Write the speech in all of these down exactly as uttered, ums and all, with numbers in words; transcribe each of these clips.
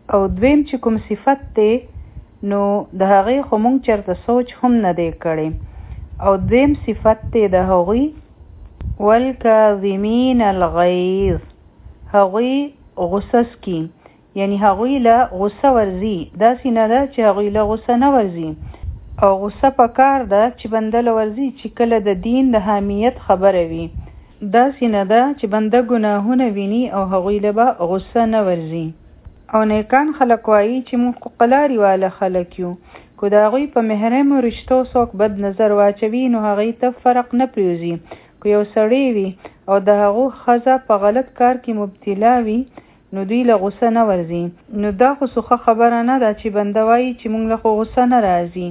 او دویم چې کوم صفت دی نو د هغې خو مونږ چېرته سوچ هم نه دی کړی. او دویم صفت دی د هغوی والکاظمین الغیظ، هغوی غصص کی، یعنی هغوی له غصه ورځي. داسې نه ده چې هغوی له غصه نه ورځي، او غصه په کار ده چې بنده له ورځي چې کله د دین د حامیت خبره وي. داسې نه ده چې بنده ګناهونه ویني او هغوی له به غصه نه ورځي. او نیکان خلک وایي چې موږ قلاري واله خلک یو، که د هغوی په محرمو رشتو څوک بد نظر واچوي نو هغوی ته فرق نه پرېوځي. که یو سړی وي او د هغو ښځه په غلط کار کې مبتلا وي نو دوی له غصه نه ورځي. نو دا خو څه خبره نه ده چې بنده وایي چې موږ له خو غصه نه راځي.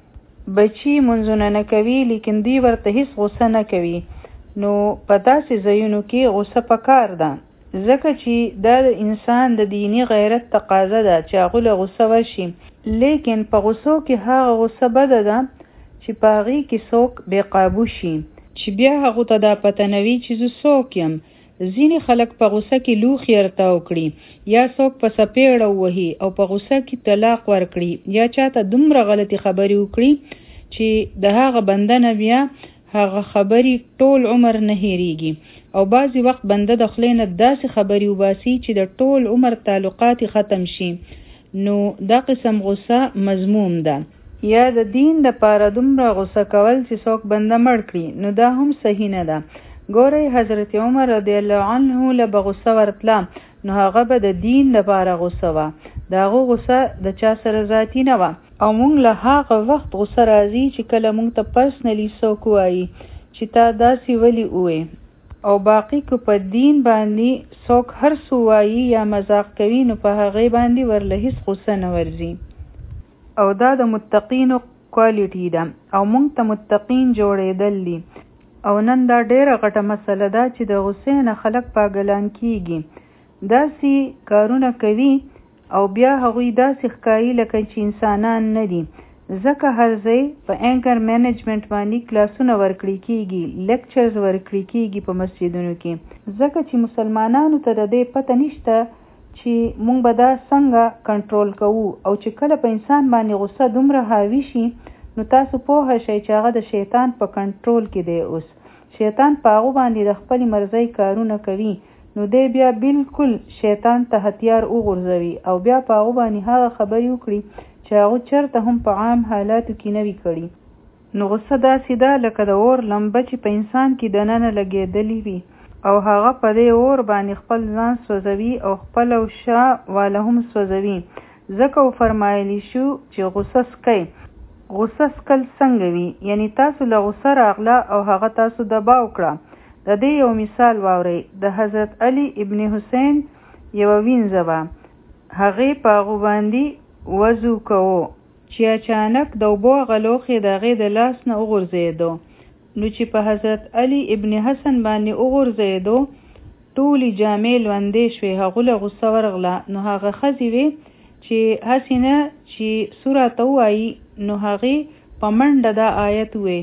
بچي منځونه نه کوي لیکن دوی ورته هیڅ غصه نه کوي، نو په داسې ځایونو کې غصه پکار ده، ځکه چې دا د انسان د دینی غیرت تقاضا ده چې هغه له غصه ورشي. لیکن په غصو کې هغه غصه بده ده چې په هغې کې څوک بې قابو شي، چې بیا هغو ته دا پته نه وي چې زه څوک یم. ځینې خلک په غصه کې لوښي ارتاو کړي، یا څوک په سپېړه ووهي او په غصه کې طلاق ورکړي، یا چاته دومره غلطي خبرې وکړي چې د هغه بنده نه بیا هغه خبرې ټول عمر نه هېرېږي. او بعضې وخت بنده د خولې نه داسې خبرې وباسي چې د ټول عمر تعلقات ختم شي. نو دا قسم غصه مذموم ده. یا د دین د پاره دومره غصه کول چې څوک بنده مړ کړي، نو دا هم صحیح نه ده. ګورئ حضرت عمر رضی الله عنه له به غصه ورتله نو هغه به د دین د پاره غصه وه، د هغو غصه د چا سره ذاتي نه وه. او مونږ له هغه وخت غصه راځي چې کله مونږ ته پرسنلی څوک وایي چې تا داسې ولې ووې. او باقي که په دین باندې څوک هر څه وایي یا مذاق کوي نو په هغې باندې ورله هیڅ غصه نه ورځي. او دا د متقینو کوالیټي ده، او مونږ ته متقین جوړېدل دي. او نن دا ډیره غټه مسله ده چې د غصې نه خلک پاگلان کیږي، داسې کارونه کوي او بیا هغوی داسې ښکاري لکه چې انسانان نه دي. ځکه هر ځای په اینکر مینجمنټ باندې کلاسونه ورکړي کیږي، لیکچرز ورکړي کیږي په مسجدونو کې، ځکه چې مسلمانانو ته د دې پته نشته چې مونږ به دا څنګه کنټرول کوو. او چې کله په انسان باندې غصه دومره حاوي شي نو تاسو پوه شئ چې هغه د شیطان په کنټرول کې دی. اوس شیطان په هغو باندې د خپلې مرضۍ کارونه کوي، نو دی بیا بالکل شیطان ته هتیار وغورځوي او بیا په هغو باندې هغه خبرې وکړي چې هغو چېرته هم په عام حالاتو کې نه وي کړي. نو غصه داسې ده لکه د اور لمبه چې په انسان کې دننه لګېدلې وي او هغه په دې اور باندې خپل ځان سوځوي او خپل او شا واله هم سوځوي. ځکه وفرمایلی شو چې غصه سکئ. غصه سکل څنګه وي؟ یعنی تاسو له غصه راغله او هغه تاسو دباو کړه. د دې یو مثال واورئ. د حضرت علی ابن حسین یوه وینځه وه، هغې په هغو باندې وضو کوو چې اچانک د اوبو هغه لوښی د هغې د لاس نه وغورځېدو. نو چې په حضرت علی ابن حسن باندې وغورځېدو ټولې جامې لوندې شوې، هغو له غصه ورغله. نو هغه ښځې وې چې هسې نه چې سوره ته ووایي نو هغې په منډه دا آیت وې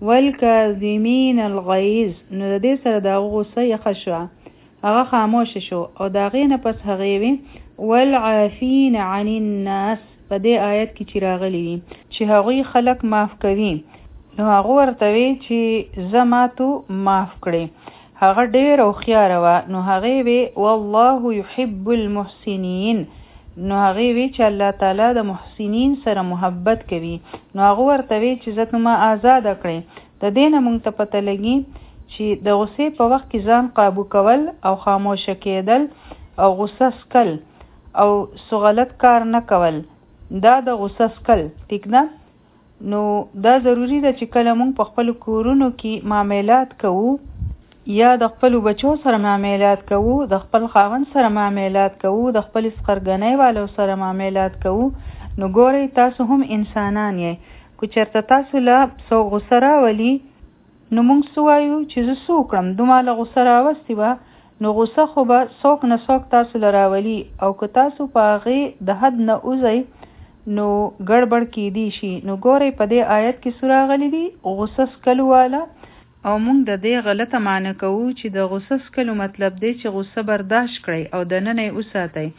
والکاظمین الغیظ. نو د دې سره د هغه غصه یخه شوه، هغه خاموشه شو. او د هغې نه پس هغې وې والعافین عن الناس، په دې آیت کې چې راغلی وي چې هغوی خلک معاف کوي. نو هغه ورته وی چې زه ماتو معاف کړې. هغه ډېر هوښیاره وه. نو هغې وی والله یحب المحسنین. نو هغې وی چې الله تعالی د محسنین سره محبت کوي. نو هغه ورته وی چې زه ما آزاده کړې. د دې نه موږ ته پته لګي چې د غصې په وخت کې ځان قابو کول او خاموشه کېدل او غصه سکل او څه غلط کار نه کول دا د غصه سکل. ټیک ده؟ نو دا ضروری ده چې کله موږ په خپلو کورونو کې معاملات کوو یا د خپلو بچو سره معاملات کوو، د خپل خاوند سره معاملات کوو، د خپل سقرګنۍ والو سره معاملات کوو، نو ګورئ تاسو هم انسانان یې. که چېرته تاسو له څوک غصه راولي نو موږ څه وایو چې زه څه وکړم، دومره له غصه راوستې وه. نو غصه خو به څوک نه څوک تاسو له راولي، او که تاسو په هغې د حد نه وځئ نو ګړبړ کېدی شي. نو ګورئ په دې آیت کې څه راغلی دي؟ غصه سکلو والا. او موږ د دې غلطه معنی کوو چې د غصه سکلو مطلب دی چې غصه برداشت کړئ او دننه یې وساتئ،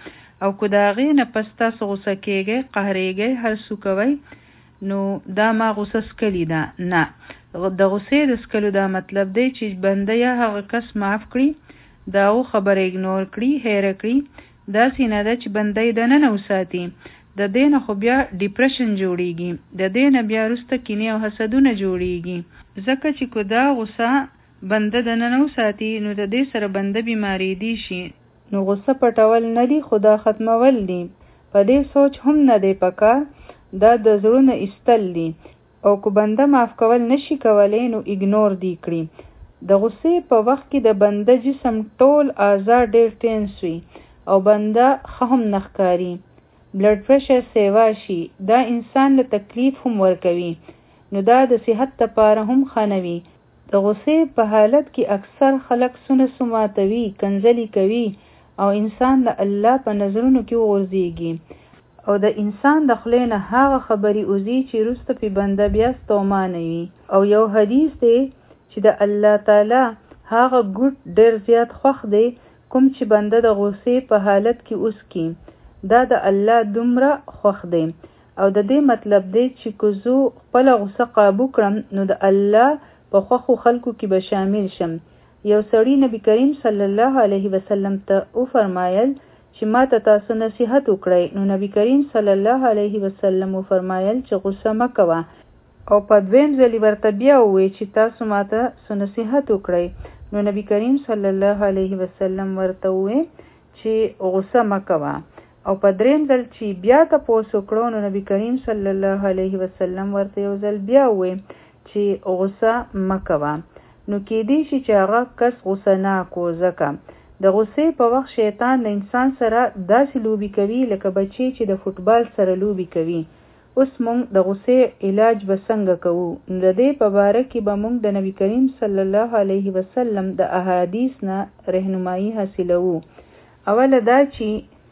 او که د هغې نه پس تاسو غوسه کیږئ قهرېږئ هر څه کوئ نو دا ما غوسه سکلې ده. نه، د غوسې د سکلو دا مطلب دی چې بنده یا هغه کس معاف کړي، د هغو خبره اګنور کړي، هیره کړي. داسې نه ده چې بنده یې دننه وساتي، د دې نه خو بیا ډیپریشن جوړیږي، د دې نه بیا وروسته کینې او حسدونه جوړیږي. ځکه چې که دا غوسه بنده دننه وساتي نو د دې سره بنده بیماری دی شي. نو غوسه پټول نه دي، خو دا ختمول دي. په دې سوچ هم نه دی پکار، دا د زړونه ایستل دي. او که بنده معاف کول نشي کولی نو اګنور دی کړي. د غوسې په وخت کې د بنده جسم ټول اعضا ډېر ټینس وي او بنده ښه هم نه ښکاري. بلډ پریشر سیوا شي، دا انسان له تکلیف هم ورکوي، نو دا د صحت لپاره هم ښه نه وي. د غوسې په حالت کې اکثر خلک سونه سماتوي، کنځلې کوي او انسان د الله په نظرونو کې وغورځېږي او د انسان د خولې نه هغه خبرې وځي چې وروسته پې بنده بیا ستومانه وي. او یو حدیث دی چې د الله تعالی هغه ګوټ ډېر زیات خوښ دی کوم چې بنده د غوسې په حالت کې اوس کی. دا د الله دومره خوښ دی. او د دې مطلب دی چې که زه خپله غوسه قابو کړم نو د الله په خوښو خلکو کې به شامل شم. یو سړي نبی کریم صلی الله علیه وسلم ته وفرمایل چې ما ته تاسو نصیحت وکړئ. نو نبی کریم صلی الله علیه وسلم وفرمایل چې غوسه مه کوه. او په دویم ځلې ورته بیا ووایي چې تاسو ما ته څه نصیحت وکړئ. نو نبی کریم صلی الله علیه وسلم ورته ووایي چې غوسه مه کوه. او په دریم ځل چې بیا تپوس وکړو نو نبی کریم صلی الله علیه وسلم ورته یو ځل بیا ووایي چې غوسه مه کوه. نو کېدی شي چې هغه کس غوسه ناک و. ځکه د غوسې په وخت شیطان د انسان سره داسې لوبې کوي لکه بچی چې د فوټبال سره لوبې کوي. اوس مونږ د غوسې علاج به څنګه کوو؟ نو د دې په باره کې به مونږ د نبی کریم صلی الله علیه وسلم د احادیث نه رهنمایي حاصلوو. اوله دا چې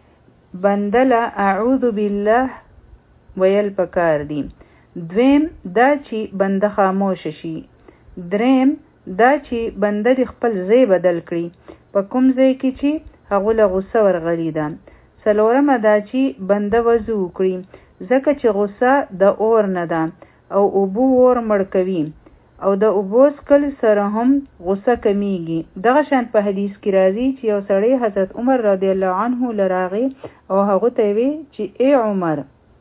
بنده له اعوذ بالله ویل پکار دي. دویم دا چې بنده خاموش شي. دریم دا چې بنده د خپل ځای بدل کړي په کوم ځای کې چې هغه له غوسه ورغلي ده. څلورمه دا چې بنده وضو وکړي، ځکه چې غوسه د اور نه ده او اوبو اور مړ کوي او د اوبو څکلو سره هم غوسه کمیږي. دغه شان په حدیث کې راځي چې یو سړی حضرت عمر رضی الله عنه لراغی او هغه ته وی چې ای عمر،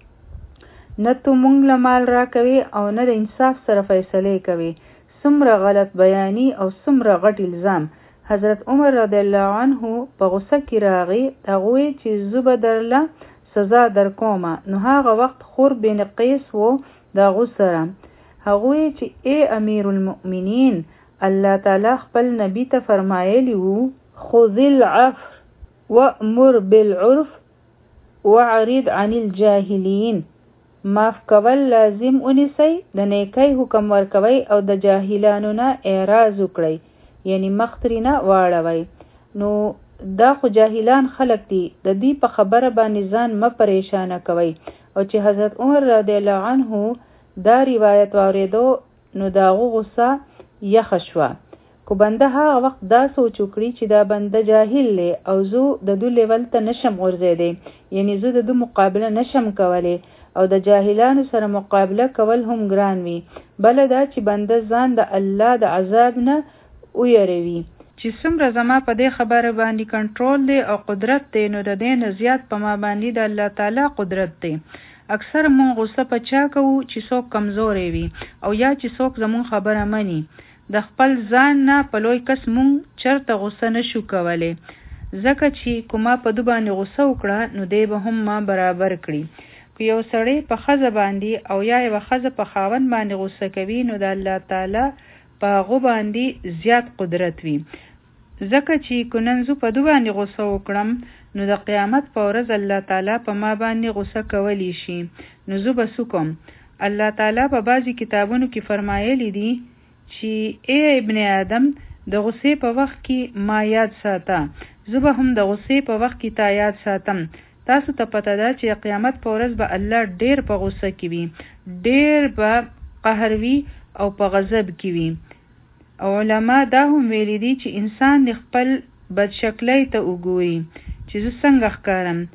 نه تو مونږ له مال را کوي او نه د انصاف سره فیصله کوي، څومره غلط بیانی او څومره غټ الزام. حضرت عمر رضی الله عنه په غوسه کې راغی، هغه چې زه به درله سزا در کومه. نو هغه وخت خور بن قیس و د غوسره. هغه چې ای امیر المؤمنین، الله تعالی خپل نبی ته فرمایلی وو خذ العفو وامر بالعرف وعرض عن الجاهلین. معاف کول لازم ونیسئ، د نیکۍ حکم ورکوئ او د جاهلانو نه اعراض وکړئ، یعنی مخ ترې نه واړوئ. نو دا خو جاهلان خلق دي، د دې په خبره باندې ځان مه پریشانه کوئ. او چې حضرت عمر رضی الله عنه دا روایت واورېدو نو د هغه غوسه یخه شوه. کو بنده هغه وخت دا سوچ وکړي چې دا بنده جاهل دی او زه د دو لیول ته نشم غورځېدی، یعنی زه د دو مقابله نشم کولی او د جاهلانو سره مقابله کول هم ګران وي. بله دا چې بنده ځان د الله د عذاب نه ویروي. چې څومره زما په دې خبره باندې کنټرول دی او قدرت دی نو د دې نه زیات په ما باندې د الله تعالی قدرت دی. اکثر مونږ غوسه په چا کوو چې څوک کمزوری وي او یا چې څوک زمون خبره مني. د خپل ځان نه په لوی کس مونږ چرته غوسه نشو کولی، ځکه چې کومه په دو باندې غوسه وکړه نو دی به هم ما برابر کړي. که یو سړی په ښځه باندې او یا یوه ښځه په خاوند باندې غوسه کوي نو د الله تعالی په هغو باندې زیات قدرت وي. ځکه چې که نن زه په دو باندې غوسه وکړم نو د قیامت په ورځ الله تعالی په ما باندې غوسه کولی شي. نو زه به څه کوم؟ الله تعالی په بعضې کتابونو کې فرمایلی دي چې ای ابن آدم د غوسې په وخت کې ما یاد ساته، زه به هم د غوسې په وخت کې تا یاد ساتم. تاسو ته پته ده چې قیامت په ورځ به الله ډیر په غوسه کې وي، ډیر به قهر وي او په غضب کې وي. او علما دا هم ویلي دي چې انسان د خپل بدشکلی ته وګوري چې زه څنګه ښکارم.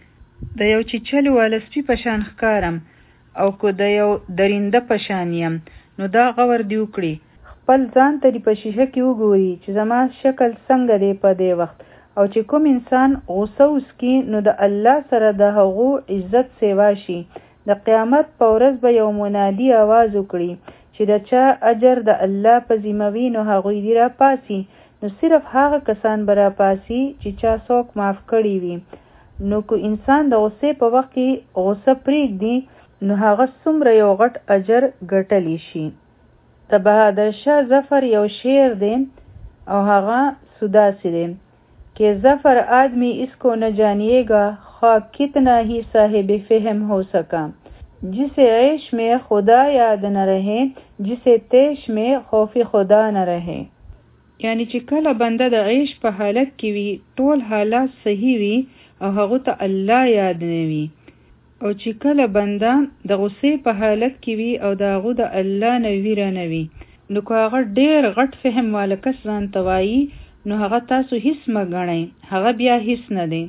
د یو چیچلو والا سپي په شان ښکارم او که د یو درنده په شان یم، نو دا غور دې وکړي. خپل ځان ته دې په شیشه کې وګوري چې زما شکل څنګه دی په دې وخت. او چې کوم انسان غوسه وسکي نو د الله سره د هغو عزت سیوا شي. د قیامت په ورځ به یو منادي آواز وکړي چې د چا اجر د الله په ذمه وي، نو هغوی دې را پاسي. نو صرف هغه کسان به را پاسي چې چا څوک معاف کړي وي. نو که انسان د غصې په وخت کې غصه پرېږدي نو هغه څومره یو غټ اجر ګټلی شي. د بهادر شاه ظفر یو شعر دی او هغه سداسي دی کہ ظفر آدمی اس کو نہ جانیے گا، خواہ کتنا ہی صاحب فہم ہو سکا، جسے عیش میں خدا یاد نہ رہے، جسے تیش میں خوف خدا نہ رہے. یعنی چې کله بنده د عیش په حالت کې وي ټول حالات صحیح وي او هغه ته الله یاد نه وي، او چې کله بنده د غصې په حالت کې وي او د هغه د الله نه ویره نه وي، نو که هغه ډېر غټ فهم والا کس ځان ته وایي نو هغه تاسو هیڅ مه ګڼئ، هغه بیا هیڅ نه دی.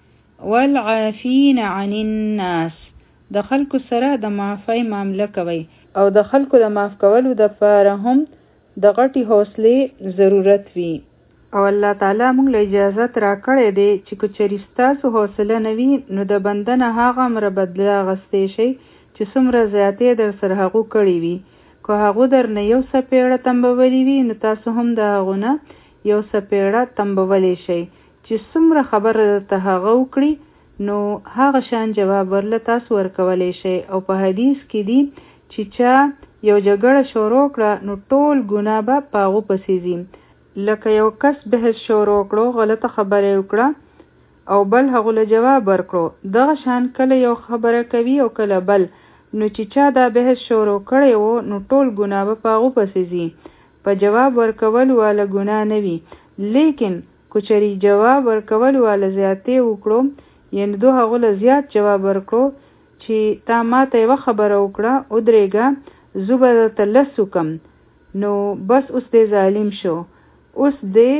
والعافین عن الناس، د خلکو سره د معافی معامله کوي او د خلکو د معاف کولو دپاره هم د غټي حوصلې ضرورت وي. او الله تعالی موږ له اجازت را کړی دی چې که چېرې ستاسو حوصله نه وي نو د بنده نه هغه امره بدله اخیستی شئ چې څومره زیاتې در سره هغو کړي وي. که هغو در نه یو څپېړه تنبولي وي نو تاسو هم د هغو نه یو څپېړه تنبولی شئ. چې څومره خبره درته هغه وکړي نو هغه شان جواب ورله تاسو ورکولی شئ. او په حدیث کې دي چې چا یو جګړه شروع کړه نو ټول ګناه به په هغو پسې ځي. لکه یو کس بحث شروع کړو، غلطه خبره وکړه او بل هغو له جواب ورکړو. دغه شان کله یو خبره کوي او کله بل، نو چې چا دا بحث شروع کړی و نو ټول ګناه به په هغو پسې ځي. په جواب ورکولو والا ګناه نه وي، لیکن که چېرې جواب ورکولو والا زیاتې وکړو، یعنې دو هغو له زیات جواب ورکړو چې تا ما ته یوه خبره وکړه ودرېږه زه به درته لس وکم، نو بس اوس دی ظالم شو، اوس دی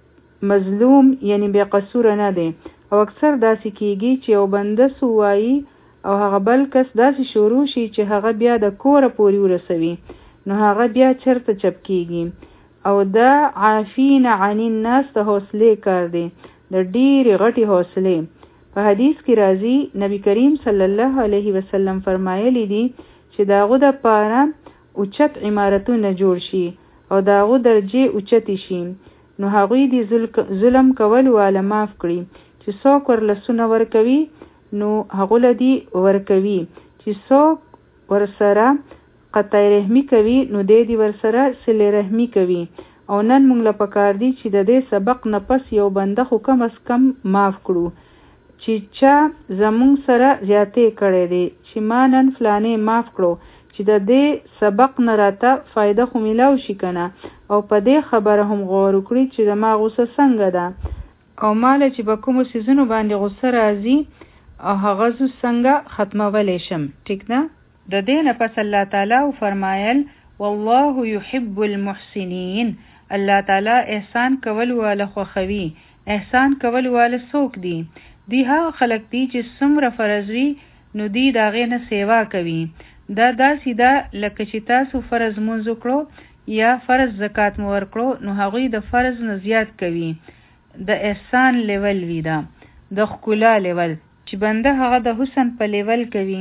مظلوم، یعنی بې قصوره نه دی. او اکثر داسې کیږي چې یو بنده څه ووایي او هغه بل کس داسې شروع شي چې هغه بیا د کوره پورې ورسوي، نو هغه بیا چرته چپ کیږي. او دا عافین عن الناس د حوصلې کار دی، د ډېرې غټې حوصلې. په حدیث کې راځي نبی کریم صلی الله علیه وسلم فرمایلی دي چې د هغو دپاره اوچت عمارتونه جوړ شي او د هغو درجې اوچتې شي، نو هغوی دې ظلم کولو والا معاف کړي. چې څوک ورله سونه ورکوي نو هغو له دې ورکوي، چې څوک ورسره قطع رحمي کوي نو دی دې ورسره صلې رحمي کوي. او نن موږ له پکار دي چې د دې سبق نه پس یو بنده خو کم از کم معاف کړو. چې چا زمونږ سره زیاتې کړی دی چې ما نن فلانې معاف کړو، چې د دې سبق نه راته فایده خو میلاو شي که نه، او په دې خبره هم غور وکړي چې زما غوسه څنګه ده او ماله چې په کومو څیزونو باندې غوسه راځي او هغه زه څنګه ختمولی شم. ټیک ده؟ د دې نه پس الله تعالی فرمایل والله یحب المحسنین، الله تعالی احسان کول والا خوښوي. احسان کول والا څوک دي؟ دی هغه خلک دي چې څومره فرض وي نو دی د هغې نه سیوا کوي. دا داسې ده لکه چې تاسو فرض مونځ وکړو یا فرض زکات مو ورکړو نو هغوی د فرض نه زیات کوي. د احسان لیول وي، دا د ښکلا لیول چې بنده هغه د حسن په لیول کوي،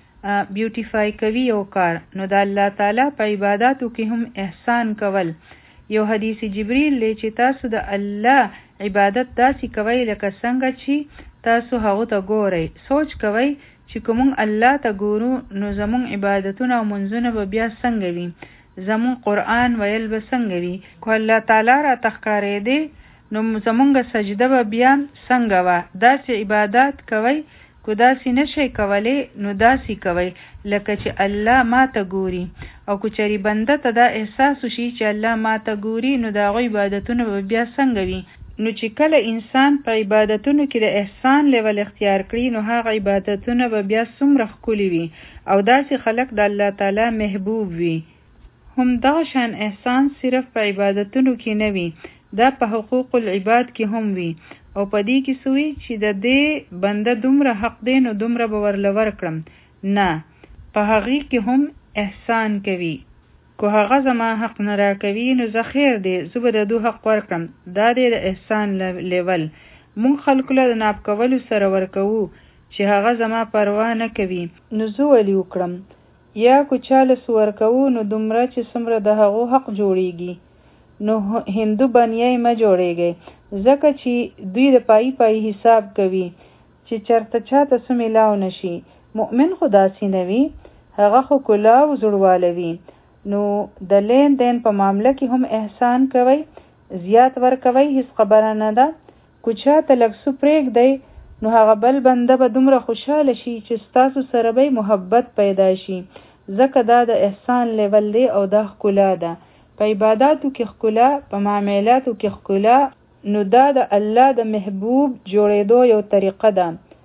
بیوټیفای کوي یو کار، نو د الله تعالی په عباداتو کې هم احسان کول. یو حدیث جبریل دی چې تاسو د الله عبادت داسې کوئ لکه څنګه چې تاسو هغو ته ګورئ. سوچ کوئ چې که مونږ الله ته ګورو نو زمونږ عبادتونه او منځونه به بیا څنګه وي، زمونږ قرآن ویل به څنګه وي. که الله تعالی راته ښکارېدی نو زمونږ سجده به بیا څنګه وه. داسې عبادات کوئ، که داسې نشئ کولی نو داسې کوئ لکه چې الله ما ته ګوري. او که چېرې بنده ته دا احساس وشي چې الله ما ته ګوري نو د هغو عبادتونه به بیا څنګه وي. نو چې کله انسان په عبادتونو کې د احسان لیول اختیار کړي نو هغه عبادتونه به بیا څومره ښکلي وي او داسې خلک د الله تعالی محبوب وي. هم دغه شان احسان صرف په عبادتونو کې نه وي، دا په حقوق العباد کې هم وي. او په دې کې سوي چې د دې بنده دومره حق دی نو دومره به ورله ورکړم. نه، په هغې کې هم احسان کوي. کو هغه زما حق نه راکوي نو زه خیر دی زه به د دو حق ورکړم. دا دی د احسان لیول. مونږ خلکو له د ناب کولو سره ورکوو چې هغه زما پروا نه کوي نو زه ولې وکړم. یا کو چاله سو ورکوو نو دومره چې څومره د هغو حق جوړیږي. نو هندو بنیای ما جوړیږي ځکه چې دوی د پای پای حساب کوي چې چرته چاته څه میلاو نشي. مؤمن خو داسې نه وي، هغه خو کلاه او زړواله وي. نو د لین دین په معامله کې هم احسان کوي، زیات ورکوي، هیڅ خبره نه ده. کو چاته لږ څه پرېږدئ نو هغه بل بنده به دومره خوشحاله شي چې ستاسو سره به محبت پیدا شي. ځکه دا د احسان لیول دی او دا ښکلا ده. په عباداتو کې ښکلا، په معاملاتو کې ښکلا، نو دا د الله د محبوب جوړېدو یو طریقه ده.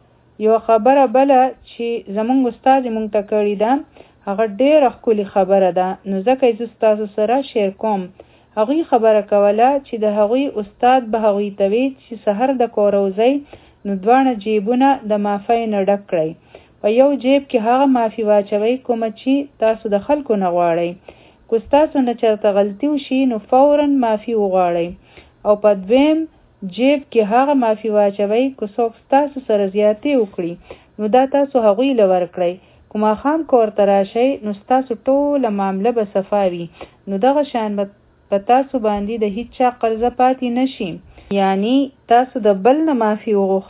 یو خبره بله چې زمونږ استاد مونږ ته کړې ده هغه ډېره ښکلې خبره ده، نو ځکه زه ستاسو سره شیر کوم. هغوی خبره کوله چې د هغوی استاد به هغوی ته وی چې سحر د کور وځئ نو دواړه جیبونه د مافۍ نه ډک کړئ. په یو جیب کې هغه مافي واچوئ کومه چې تاسو د خلکو نه غواړئ. کو ستاسو نه چرته غلطي وشي نو فوراً معافي وغواړئ. او په دویم جیب کې هغه معافي واچوئ کو څوک ستاسو سره زیاتې وکړي نو دا تاسو هغوی له ورکړئ. کو ماښام کور ته راشئ نو ستاسو ټوله معامله به صفا وي. نو دغه شان به په تاسو باندې د هیڅ چا قرضه پاتې نشي. یعنی تاسو د بل نه معافي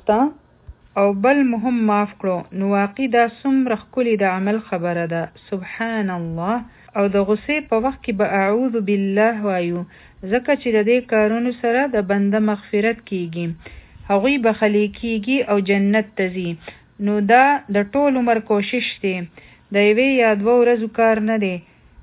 وغوښته او بل مهم معاف کړو نو واقعي دا څومره ښکلې د عمل خبره ده. سبحان الله. او د غصې په وخت کې به اعوذ بالله وایو ځکه چې د دې کارونو سره د بنده مغفرت کیږي، هغوی بخلی کیږي او جنت ته ځي. نو دا د ټول عمر کوشش دی، د یوې یا دوه ورځو کار نه دی.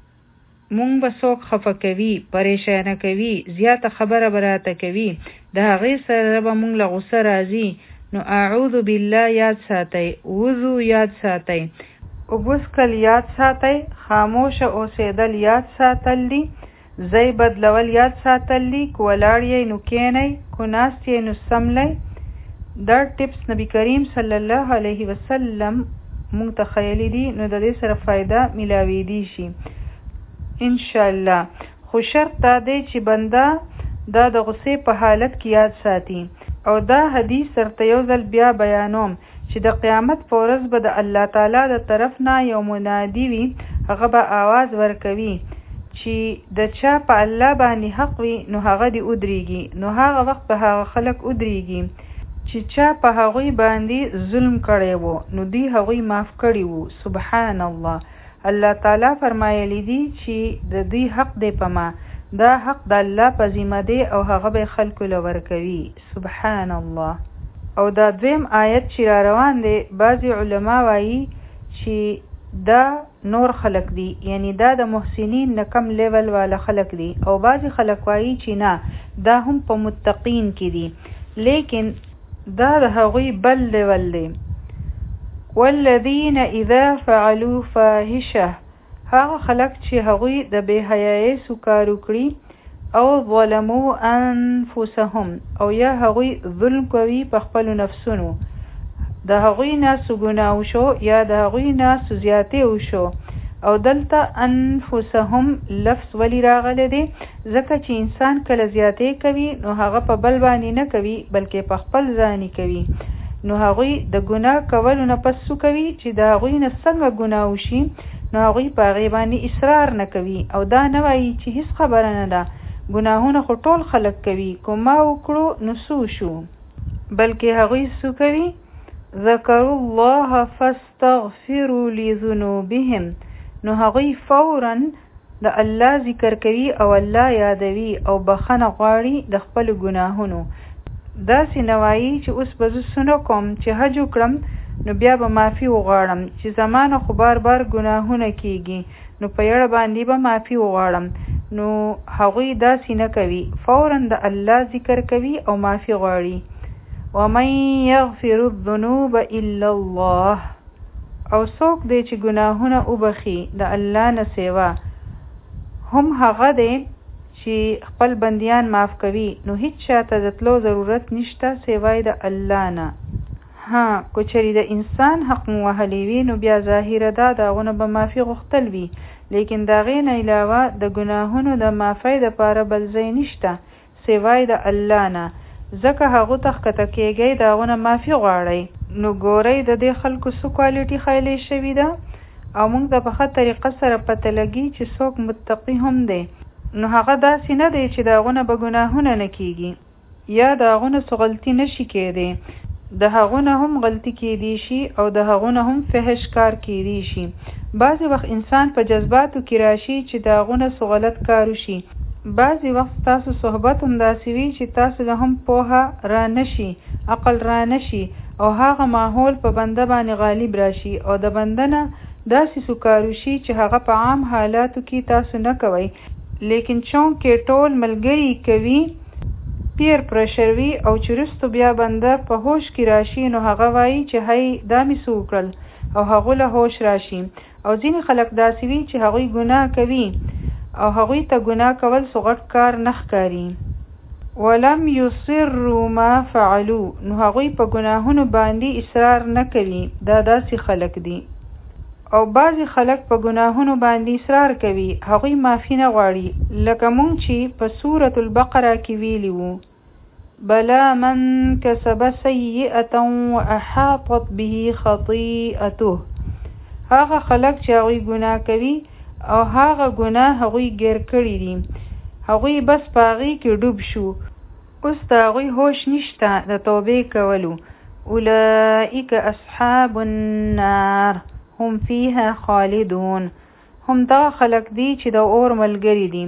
مونږ به څوک خفه کوي، پریشانه کوي، زیاته خبره به راته کوي، د هغې سره به مونږ له غصه راځي. نو اعوذ بالله یاد ساتئ، وضو یاد ساتئ، وبسکل یاد ساتئ، خاموشه اوسېدل یاد ساتل دي، ځای بدلول یاد ساتل دي. که ولاړ یې نو کینئ، که ناست یې نو سملی. دا ټپس نبی کریم صلی الله علیه وسلم مونږ ته ښیلي دي نو د دې سره فایده میلاویدی شي انشاءالله. خو شرط دا دی چې بنده دا د غصې په حالت کې یاد ساتي. او دا حدیث سرته یو ځل بیا بیانوم چې د قیامت په ورځ به د الله تعالی د طرف نه یو منادي وي، هغه به آواز ورکوي چې د چا په الله باندې حق وي نو هغه دې ودرېږي. نو هغه وخت به هغه خلک ودرېږي چې چا په هغوی باندې ظلم کړی وو نو دوی هغوی معاف کړي وو. سبحان الله. الله تعالی فرمایلی دی چې د دوی حق دی په ما، دا حق د الله په ذمه دی او هغه به خلکو له ورکوي. سبحان الله. او دا دویم آیت چې را روان دی بعضی علما وایي چې دا نور خلق دی، یعنی دا د محسنین نه کم لیول والا خلق دی. او بعضی خلق وایي چې نه دا هم په متقین کې دی، لیکن دا د هغوی بل لیول دی. والذین اذا فعلوا فاحشه، هغه خلق چې هغوی د بے حیايۍ سکارو کړي او ظلموا انفسهم، او یا هغوی ظلم کوي په خپل نفسونو، د هغوی نه څه ګناه وشو یا د هغوی نه څه زیاتې وشو. او دلته انفسهم لفظ ولی راغلی دی ځکه چې انسان کله زیاتې کوي نو هغه په بل باندې نه کوي بلکې په خپل ځاني کوي. نو هغوی د ګناه کولو نه پس څه کوي چې د هغوی نه څنګه ګناه وشي نو هغوی په هغې باندې اصرار نه کوي او دا نه وایي چې هیڅ خبره نه ده، ګناهونه خو ټول خلق کوي، که ما وکړو نو څه شو، بلکې هغوی څه کوي ذکروا الله فاستغفروا لذنوبهم، نو هغوی فوراً د الله ذکر کوي او الله یادوي او بخنه غواړي د خپل ګناهونو. داسې نه وایي چې اوس به زه څه کوم چې حج وکړم نو بیا به معافي وغواړم، چې زمانه خو بار بار ګناهونه کیږي نو په یړه باندې به معافي وغواړم. نو هغوی داسې نه کوي، فوراً د الله ذکر کوي او معافي غواړي. ومن یغفر الذنوب الا الله، او څوک دی چې ګناهونه وبخي د الله نه سیوا، هم هغه دی چې خپل بندیان معاف کوي نو هیڅ چاته د تلو ضرورت نشته سوای د الله نه. ها کو چېرې د انسان حق مو وهلی وي نو بیا ظاهره دا داغونه به معافي غوښتل وي، لیکن د هغې نه علاوه د ګناهونو د معافۍ دپاره بل ځای نشته سوای د الله نه، ځکه هغو ته ښکته کېږئ د هغونه معافي غواړئ. نو ګورئ د دې خلکو څه کوالټي ښایلی شوې ده او موږ ته په ښه طریقه سره پته لګي چې څوک متقي هم دی. نو هغه داسې نه دی چې د هغونه به ګناهونه نه کېږي یا د هغونه څه غلطي نشي کېدی، د هغونه هم غلطي کېدی شي او د هغونه هم فحش کار کېدی شي. بعضې وخت انسان په جذباتو کې راشي چې د هغونه څه غلط کار وشي. بعضې وخت تاسو صحبت هم داسې وي چې تاسو له هم پوهه را نشي، عقل را نشي او هغه ماحول په بنده باندې غالب راشي او د بنده نه داسې څه کار وشي چې هغه په عام حالاتو کې تاسو نه کوئ، لیکن چون کې ټول ملګري کوي پیر پرشر وي او چې وروستو بیا بنده په هوش کې راشي نو هغه وایي چې هی دا مې څه وکړل او هغو له هوش راشي. او ځینې خلک داسې وي چې هغوی ګناه کوي او هغوی ته ګناه کول څه غټ کار نه ښکاري. ولم یصروا ما فعلوا نو هغوی په ګناهونو باندې اصرار نه کوي، دا داسې خلک دي. او بعضې خلک په ګناهونو باندې اصرار کوي، هغوی معافي نه غواړي، لکه مونږ چې په سورة البقره کې ویلي وو بلا من کسب سیئة واحاطت به خطیئته. هغه خلک چې هغوی ګناه کوي او هغه ګناه هغوی ګیر کړي دي، هغوی بس په هغې کې ډوب شو، اوس د هغوی هوش نشته د توبې کولو. اولئک اصحاب النار هم فیها خالدون. هم دغه خلک دي چې د اور ملګري دي.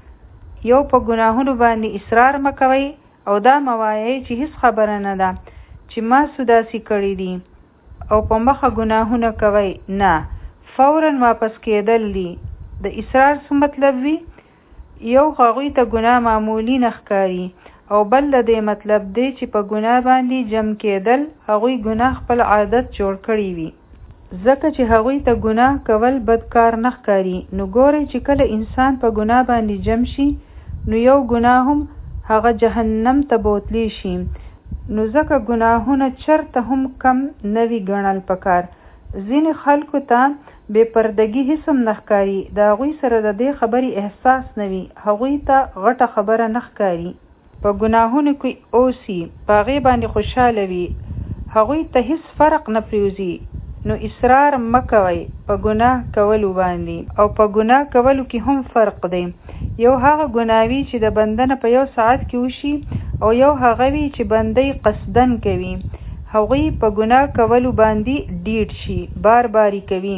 یو په ګناهونو باندې اصرار مکوئ او دا موایئ چې هیڅ خبره نه ده چې ما څه داسې کړي دي او په مخه ګناهونه کوئ، نه، فورا واپس کېدل دي. د اصرار څه مطلب وي؟ یو هغوی ته ګناه معمولي نه ښکاري او بل د دې مطلب دی چې په ګناه باندې جم کېدل هغوی ګناه خپل عادت جوړ کړی وي، ځکه چې هغوی ته ګناه کول بد کار نه ښکاري. نو ګورئ چې کله انسان په ګناه باندې جم شي نو یو ګناه هم هغه جهنم ته بوتلی شي. نو ځکه ګناهونه چرته هم کم نه وي ګڼل پکار. ځینې خلکو ته بې پردګي هیڅ هم نه ښکاري، د هغوی سره د دې خبرې احساس نه وي، هغوی ته غټه خبره نه ښکاري. په ګناهونو کې اوسي، په هغې باندې خوشحاله وي، هغوی ته هیڅ فرق نه پرېوځي. نو اصرار مه کوئ په ګناه کولو باندې. او په ګناه کولو کې هم فرق دی، یو هغه ګناه وي چې د بنده نه په یو ساعت کې وشي او یو هغه وي چې بنده یې قصدن کوي، هغوی په ګناه کولو باندې ډیټ شي، بار باری کوي.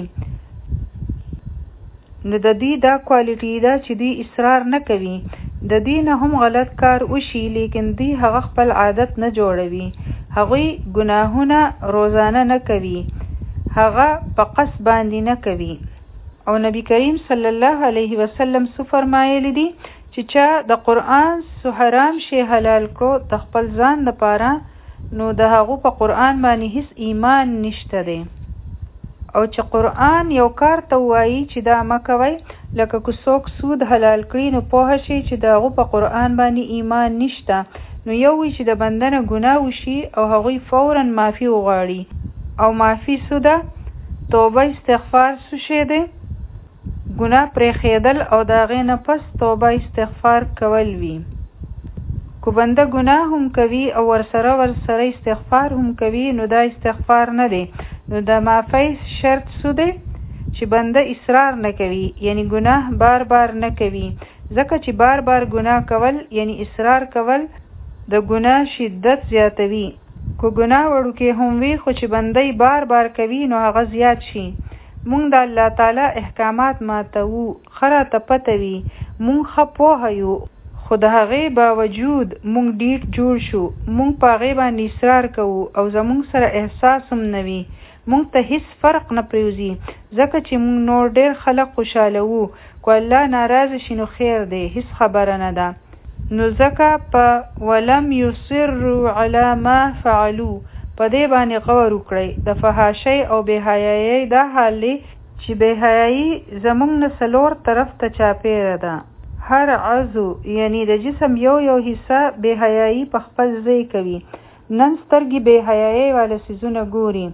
نو د دې دا کوالټي ده چې دوی اصرار نه کوي، د دې نه هم غلط کار وشي لیکن دوی هغه خپل عادت نه جوړوي، هغوی ګناهونه روزانه نه کوي، هغه په قصد باندې نه کوي. او نبی کریم صلی الله علیه وسلم څه فرمایلی دي چې چا د قرآن څه حرام شی حلال کړو د خپل ځان لپاره نو د هغو په قرآن باندې هیڅ ایمان نشته دی. او چې قرآن یو کار ته وایي چې دا مه کوئ، لکه که څوک سود حلال کړي نو پوه شي چې د هغو په قرآن باندې ایمان نشته، نو یو وي چې د بنده نه ګناه وشي او هغوی فورا معافي وغواړي. او معافي څه ده؟ توبه استغفار څه شی دی؟ ګناه پرېښودل او د هغې نه پس توبه استغفار کول وي. که بنده ګناه هم کوي او ورسره ورسره استغفار هم کوي نو دا استغفار نه دی. نو د معافۍ شرط څه دی؟ چې بنده اصرار نه کوي، یعنی ګناه بار بار نه کوي، ځکه چې بار بار ګناه کول یعنی اصرار کول د ګناه شدت زیاتوي. که ګناه وړوکی هم وي خو چې بنده بار بار کوي نو هغه زیات شي. مونږ د الله تعالی احکامات ماتوو، ښه راته پته وي، مونږ ښه پوهه یو، خو د هغې باوجود مونږ ډیټ جوړ شو، مونږ په هغې باندې اصرار کوو او زمونږ سره احساس هم نه وي، مونږ ته هیڅ فرق نه پرېوځي، ځکه چې مونږ نور ډېر خلک خوشحالوو. که الله ناراضه شي نو خیر دی، هیڅ خبره نه ده. نو ځکه په ولم یصروا علی ما فعلوا په دې باندې غور وکړئ. د فحاشۍ او بېحیایۍ دا حال دی چې بېحیایي زموږ نه څلور طرف ته چاپېره ده. هر عضو یعنی د جسم یو یو حصه بے حیايي په خپل ځای کوي. نن سترګې بے حیايي والا څیزونه ګوري،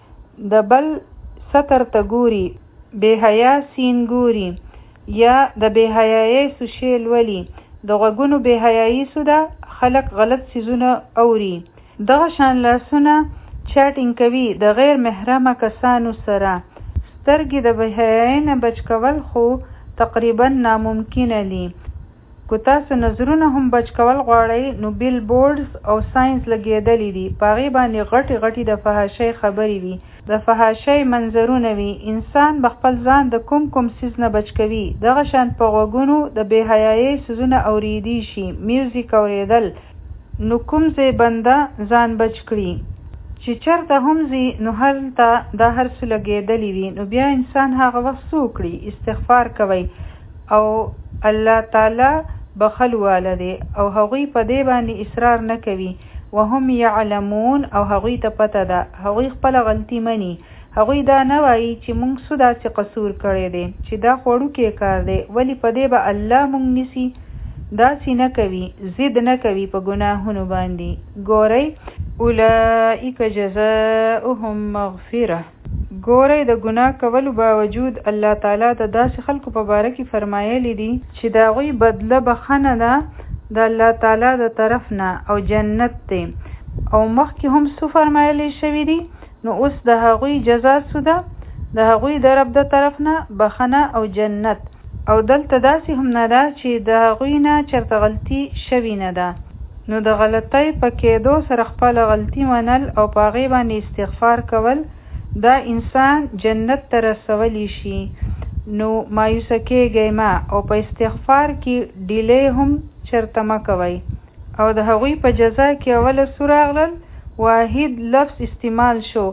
د بل ستر ته ګوري، بے حیا سین ګوري، یا د بے حیايي سوشي لولي. د غوږونو بے حیايي سوده خلق غلط څیزونه اوري. دغه شان لاسونه چاټینګ کوي د غیر محرمه کسانو سره. سترګې د بے حیايي نه بچ کول خو تقریبا ناممکنه دي. که تاسو نظرونه هم بچ کول غواړئ نو بیل بورډز او ساينس لګېدلي دي، په هغې باندې غټې غټې د فحاشۍ خبرې وي، د فحاشۍ منظرونه وي. انسان به خپل ځان د کوم کوم څیز نه بچ کوي. دغه شان په غوږونو د بې حیايي څیزونه اورېدی شي، میوزیک اورېدل. نو کوم ځای بنده ځان بچ کړي چې چېرته هم ځي نو هلته دا هر څه لګېدلي وي. نو بیا انسان هغه وخت څه وکړي؟ استغفار کوي او الله تعالی بخل واله دی او هغوی په دې باندې اصرار نه کوي. وهم یعلمون، او هغوی ته پته ده، هغوی خپله غلطي مني. هغوی دا نه وایي چې موږ څه داسې قصور کړی دی چې دا خوړوکی کار دی، ولې په دې به الله موږ نیسي؟ داسې نه کوي، ضد نه کوي په ګناهونو باندې. ګورئ اولئک جزاؤهم مغفره. ګورئ د ګناه کولو باوجود الله تعالی د داسې خلکو په باره کې فرمایلی دي چې د هغوی بدله بخښنه ده د الله تعالی د طرف نه او جنت دی. او مخکې هم څه فرمایلی شوي دي، نو اوس د هغوی جزا څه ده؟ د هغوی د رب د طرف نه بخښنه او جنت. او دلته داسې هم نه ده چې د هغوی نه چېرته غلطي شوې نه ده. نو د غلطۍ په کېدو سره خپله غلطي منل او په هغې باندې استغفار کول دا انسان جنت ته رسولی شي. نو مایوسه کېږئ مه او په استغفار کې ډیلی هم چېرته مه کوئ. او د هغوی په جزا کې اوله څو راغلل؟ واحد لفظ استعمال شو،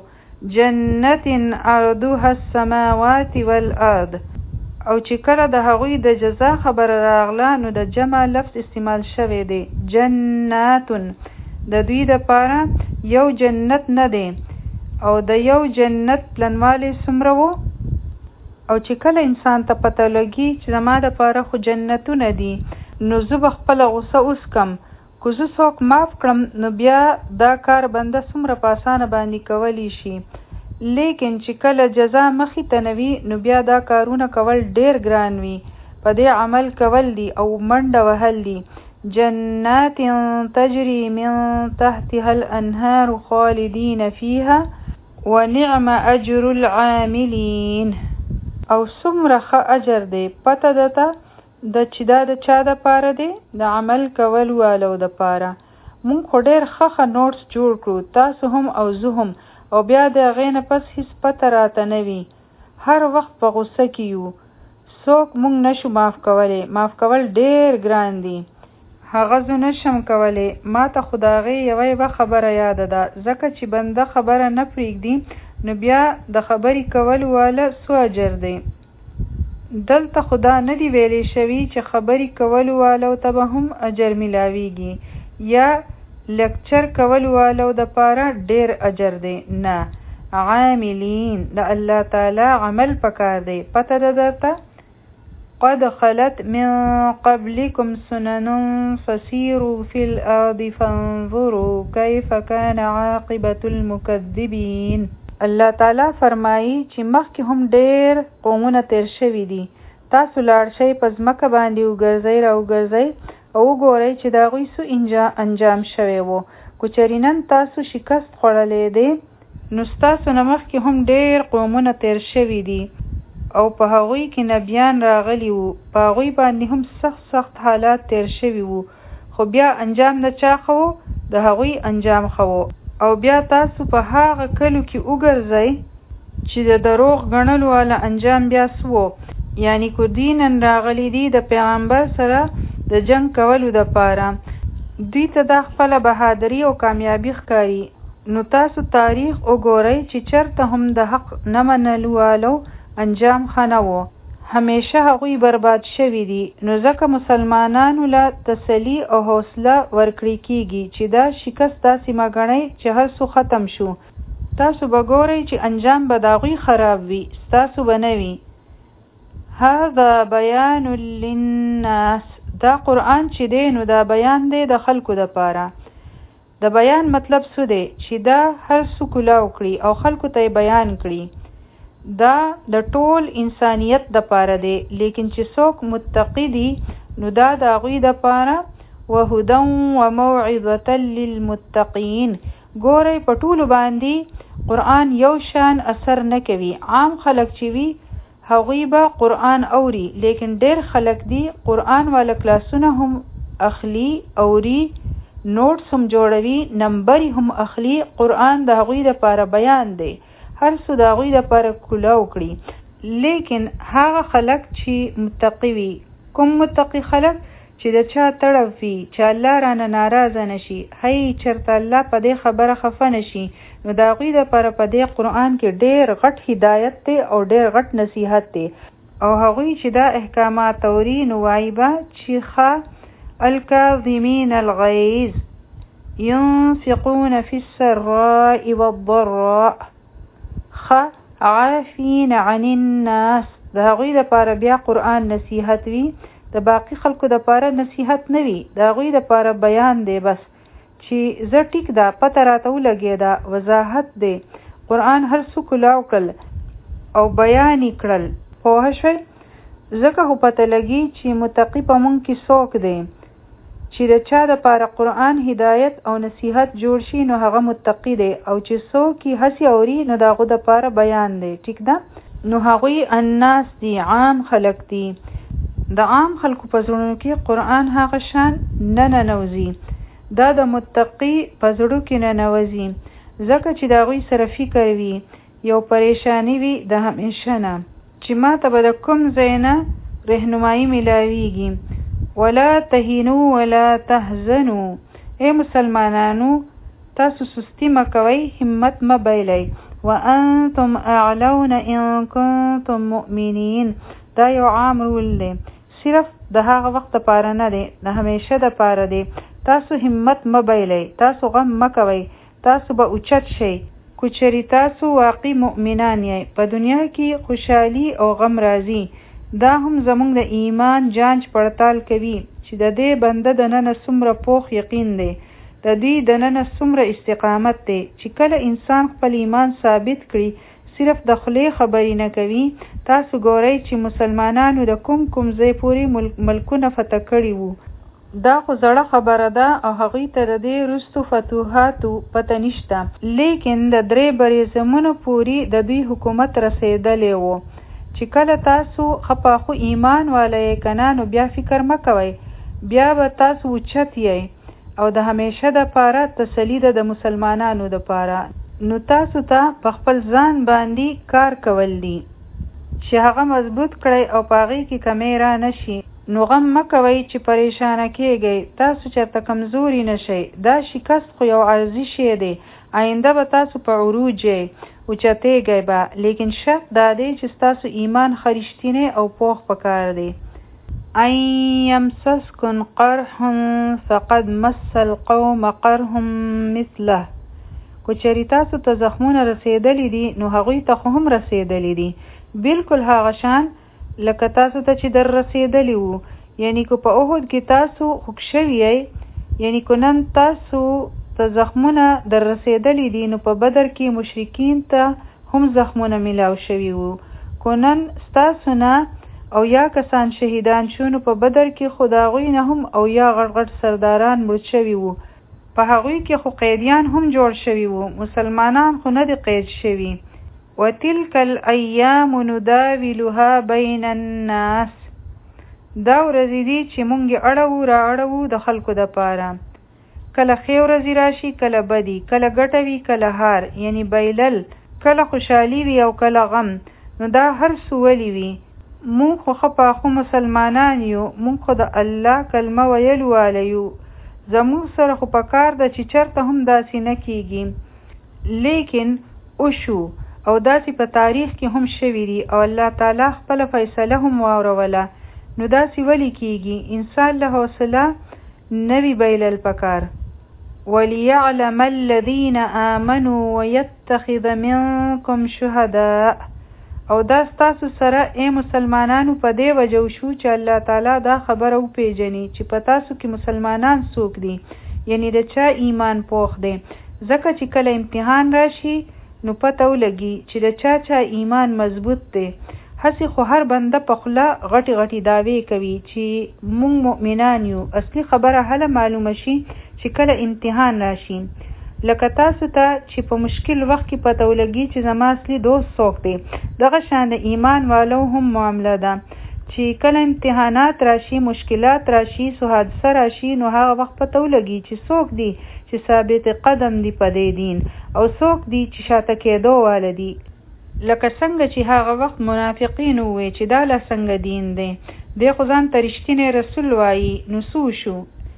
جنت عرضها السماوات والارض. او چې کله د هغوی د جزا خبره راغله نو د جمع لفظ استعمال شوی دی، جناتون. د دوی دپاره یو جنت نه دی، او د یو جنت پلنوالی څومره و؟ او چې کله انسان ته پته لګي چې زما دپاره خو جنتونه دي، نو زه به خپله غوسه اوس کم. که زه څوک معاف کړم نو بیا دا کار بنده څومره په اسانه باندې کولی شي. لیکن چې کله جزا مخې ته نه وي نو بیا دا کارونه کول ډیر ګران وي. په دې عمل کول دي او منډه وهل دي. جنات تجري من تحتها الانهار خالدین فیها ونعم اجر العاملین. او څومره ښه اجر دی. پته دته د چې دا د چا دپاره دی؟ د عمل کول والو دپاره. مونږ خو ډېر ښه ښه نوټس جوړ کړو، تاسو هم او زه هم، او بیا د هغې نه پس هېڅ پته راته نه وي. هر وخت په غوسه کې یو. څوک مونږ نشو معاف کولی. معاف کول ډېر ګران دي. هغه زه نشم کولی. ما ته خو د هغې یوه یوه خبره یاده ده، ځکه چې بنده خبره نه پرېږدي نو بیا د خبرې کولو والا څو اجر دی. دلته خو دا نه دي ویلی شوي چې خبرې کولو والو ته به هم اجر میلاویږي یا لکچر کولو والو دپاره ډېر اجر دی. نه، عاملین د الله تعالی عمل پکار دی. پته ده درته؟ قد خلت من قبلكم سنن فسيروا في الأرض فانظروا كيف كان عاقبة المكذبين. الله تعالی فرمایي چې مخکې هم ډېر قومونه تیر شوي دي. تاسو لاړ شئ په ځمکه باندې وګرځئ را وګرځئ او وګورئ چې د هغوی څه انجام شوی و. که چېرې نن تاسو شکست خوړلی دی نو ستاسو نه مخکې هم ډېر قومونه تیر شوي دي او په هغوی کې نبیان راغلي وو. په هغوی باندې هم سخت سخت حالات تیر شوي وو، خو بیا انجام د چا ښه و؟ د هغوی انجام ښه و. او بیا تاسو په هغه کلو کې وګرځئ چې د دروغ ګڼلو والا انجام بیا څه و؟ یعنی که دوی نن راغلي دي د پیغمبر سره د جنگ کولو دپاره، دوی ته دا خپله بهادري او کامیابي ښکاري. نو تاسو تاریخ وګورئ چې چېرته هم د حق نه منلو والو انجام ښه نه و. همیشه هغوی برباد شوي دي. نو ځکه مسلمانانو له تسلي او حوصله ورکړی کیږي چې دا شکست داسې مه ګڼئ چې هر څه ختم شو. تاسو به ګورئ چې انجام به د هغوی خراب وي، ستاسو به نه وي. هذا بیان للناس. دا قرآن چې دی نو دا بیان دی د خلکو دپاره. د بیان مطلب څه دی؟ چې دا هر څوک کولاو کړي او خلکو ته بیان کړي. دا د ټول انسانیت دپاره دی، لیکن چې څوک متقی دي نو دا د هغوی دپاره وهدى وموعظة للمتقین. ګورئ په ټولو باندې قرآن یو شان اثر نه کوي. عام خلک چې وي هغوی به قرآن اوري، لیکن ډېر خلک دي قرآن والا کلاسونه هم اخلي، اوري، نوټس هم جوړوي، نمبر هم اخلي. قرآن د هغوی دپاره بیان دی، هر څه د هغوی دپاره کولاو کړي. لیکن هغه خلک چې متقي وي، کوم متقي خلک چې د چا تړف وي، چې الله رانه ناراضه نشي، هی چرته الله په دې خبره خفه نشي، نو د هغوی دپاره په دې قرآن کې ډېر غټ هدایت دی او ډېر غټ نصیحت دی. او هغوی چې دا احکامات اوري نو وایي به چې ښه الکاظمین الغیظ ينفقون فی السراء والضراء ښه عافین عن الناس. د هغوی دپاره بیا قرآن نصیحت وي، د باقی خلکو دپاره نصیحت نه وي، د هغوی دپاره بیان دی بس چې زه ټیک ده پته راته ولګېده، وضاحت دی. قرآن هر څه کولاو کړل او بیان یې کړل. پوه شوئ؟ ځکه خو پته لګي چې متقي په مونږ کې څوک دی. چې د چا دپاره قرآن هدایت او نصیحت جوړ شي نو هغه متقي دی، او چې څوک یې هسې اوري نو د هغو دپاره بیان دی. ټیک ده؟ نو هغوی الناس دي، عام خلک دي. د عام خلکو په زړونو کې قرآن هغه شان نه ننوځي، دا د متقي په زړو کې ننوځي، ځکه چې د هغوی سره فکر وي، یو پریشانی وي د همیشه نه چې ما ته به د کوم ځای نه رهنمایي میلاویږي. ولا تهینوا ولا تحزنوا. ای مسلمانانو تاسو سستی مه کوئ، همت مه بایلئ. وانتم اعلون ان کنتم مؤمنین. دا یو عام رول دی، صرف د هغه وخت دپاره نه دی، د همیشه دپاره دی. تاسو همت مه بایلئ، تاسو غم مه کوئ، تاسو به اوچت شئ. کو چېرې تاسو واقعي مؤمنان یئ، په دنیا کې خوشحالي او غم راځي. دا هم زموږ د ایمان جانچ پړتال کوي چې د دې بنده د ننه څومره پوخ یقین دی، د دې د ننه څومره استقامت دی. چې کله انسان خپل ایمان ثابت کړي، صرف د خولې خبرې نه کوي. تاسو ګورئ چې مسلمانانو د کوم کوم ځای پورې ملکونه فتح کړي وو. دا خو زړه خبره ده او هغوی ته د دې وروستو فتوحاتو پته نشته، لیکن د درې بریزمونو پورې د دوی حکومت رسېدلی و. چې کله تاسو خپاخو ایمان والی که نه نو بیا فکر مه کوئ، بیا به تاسو اوچت یئ او د همیشه دپاره تسلي ده د مسلمانانو دپاره. نو تاسو ته په خپل ځان باندې کار کول دي چې هغه مضبوط کړئ او په هغې کې کمی را نشي. نو غم مه کوئ چې پریشانه کیږئ، تاسو چېرته کمزوري نشئ. دا شکست خو یو عرضي شی دی، آینده به تاسو په عروج یئ، اوچتېږئ به، لیکن شرط دا دی چې ستاسو ایمان ښه رښتینی او پوخ پکار دی. ان یمسسکم قرح فقد مس القوم قرح مثله. کو چېرې تاسو ته زخمونه رسېدلی دي نو هغوی ته خو هم رسېدلی دي، بلکل هغه شان لکه تاسو ته چې در رسېدلی وو. یعنی که په احد کې تاسو خوږ شوي یئ، یعنی که نن تاسو ته زخمونه در رسېدلی دي نو په بدر کې مشرکین ته هم زخمونه میلاو شوي وو. که نن ستاسو نه او یا کسان شهیدان شو نو په بدر کې خو د هغوی نه هم او یا غټ غټ سرداران مړه شوي وو. په هغوی کې خو قیدیان هم جوړ شوي وو، مسلمانان خو نه دي قید شوي. وتلک الایام نداولها بین الناس. دا ورځې دي چې مونږ یې اړوو را اړوو د خلکو دپاره. کله ښې ورځې راشي، کله بدي، کله ګټه وي کله هار، یعنی بایلل، کله خوشحالي وي او کله غم. نو دا هر څه ولې وي؟ مونږ خو ښه پاخو مسلمانان یو، مونږ خو د الله کلمه ویلو والی یو. زموږ سره خو پکار ده چې چېرته هم داسې نه کیږي، لیکن وشو او داسې په تاریخ کې هم شوي دي او الله تعالی خپله فیصله هم واوروله. نو داسې ولې کیږي؟ انسان له حوصله نه وي بایلل پکار. وليعلم الذين آمنوا ويتخذ منكم شهداء. او دا ستاسو سره ای مسلمانانو په دې وجه وشو چې الله تعالی دا خبره وپېژني چې په تاسو کې مسلمانان څوک دي، یعنی د چا ایمان پوخ دی. ځکه چې کله امتحان راشي نو پته ولګي چې د چا چا ایمان مضبوط دی. هسې خو هر بنده په خوله غټې غټې دعوې کوي چې مونږ مؤمنان یو، اصلي خبره هله معلومه شي چې کله امتحان راشي. لکه تاسو ته چې په مشکل وخت کې پته ولګي چې زما اصلي دوست څوک دی، دغه شان د ایمان والو هم معامله ده چې کله امتحانات راشي، مشکلات راشي، سو حادثه راشي، نو هغه وخت پته ولګي چې څوک دی چې ثابت قدم دی په دې دین او څوک دی چې شاته کېدو واله دي. لکه څنګه چې هغه وخت منافقین ووی چې دا له څنګه دین دی، دی خو ځان ته رښتینی رسول وایي، نو څه شو؟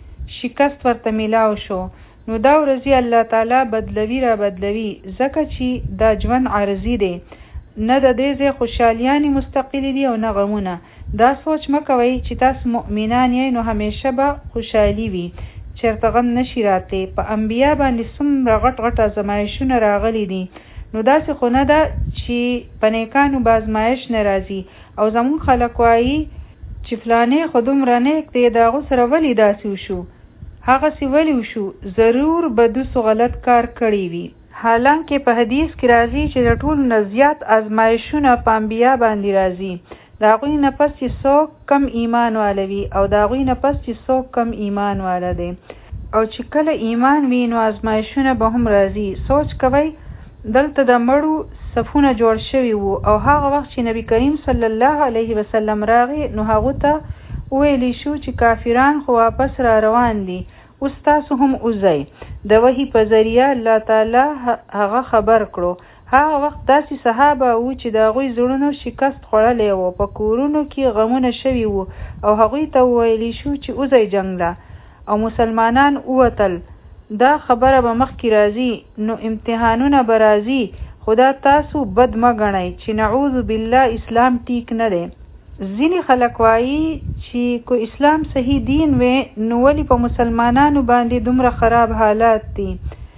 شکست ورته میلاو شو. نو دا ورځي الله تعالی بدلوي را بدلوي، ځکه چې دا ژوند عارضي دی، نه د دې ځای خوشحالیانې مستقلې دي او نه غمونه. دا سوچ مه کوئ چې تاسو مؤمنان یې نو همیشه به خوشحالي وي، چېرته غم نشي راتلی. په انبیا باندې څومره غټ غټ ازمایښونه راغلي دي، نو داسې خو نه ده چې په نیکانو به ازمایش نه راځي. او زمونږ خلک وایي چې فلانې خو دومره نیک دی، د هغو سره ولې داسې وشو، هغسې ولې وشو، ضرور به دوسو غلط کار کړی وي. حالانکه په حدیث کې راځي چې د ټولو نه زیات ازمایښونه په انبیا باندې راځي، د هغوی نه پس چې څوک کم ایمان واله وي او د هغوی نه پس چې څوک کم ایمان واله دی. او چې کله ایمان وي نو ازمایښونه به هم راځي. سوچ کوئ دلته د مړو صفونه جوړ شوي وو، او هغه وخت چې نبی کریم صلی الله علیه وسلم راغی نو هغو ته ویلی شو چې کافران خو واپس را روان دي، اوس تاسو هم اوځئ. د وحي په ذریعه الله تعالی هغه خبر کړو. هغه وخت داسې صحابه وو چې د هغوی زړونو شکست خوړلی وو، په کورونو کې غمونه شوي وو، او هغوی ته وویلی شو چې اوځئ جنګ له، او مسلمانان ووتل. دا خبره به مخکې راځي، نو امتحانونه به راځي، خدا تاسو بد مه ګڼئ چې نعوذ بالله اسلام ټیک نه دی. ځینې خلک وایي چې کو اسلام صحیح دین وي نو ولی په مسلمانانو باندې دومره خراب حالات دي.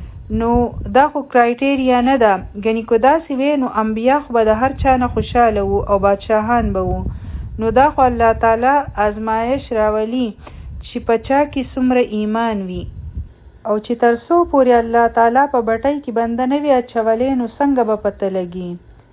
نو دا خو کرایټیریا نه ده، ګنې کو داسې وي نو انبیا خو به د هر چا نه خوشحاله وو او بادشاهان به وو. نو دا خو الله تعالی ازمایش راولي چې په چا کې څومره ایمان وي، او چې تر څو پورې الله تعالی په بټۍ کې بنده نه وي اچولی نو څنګه به پته لګي.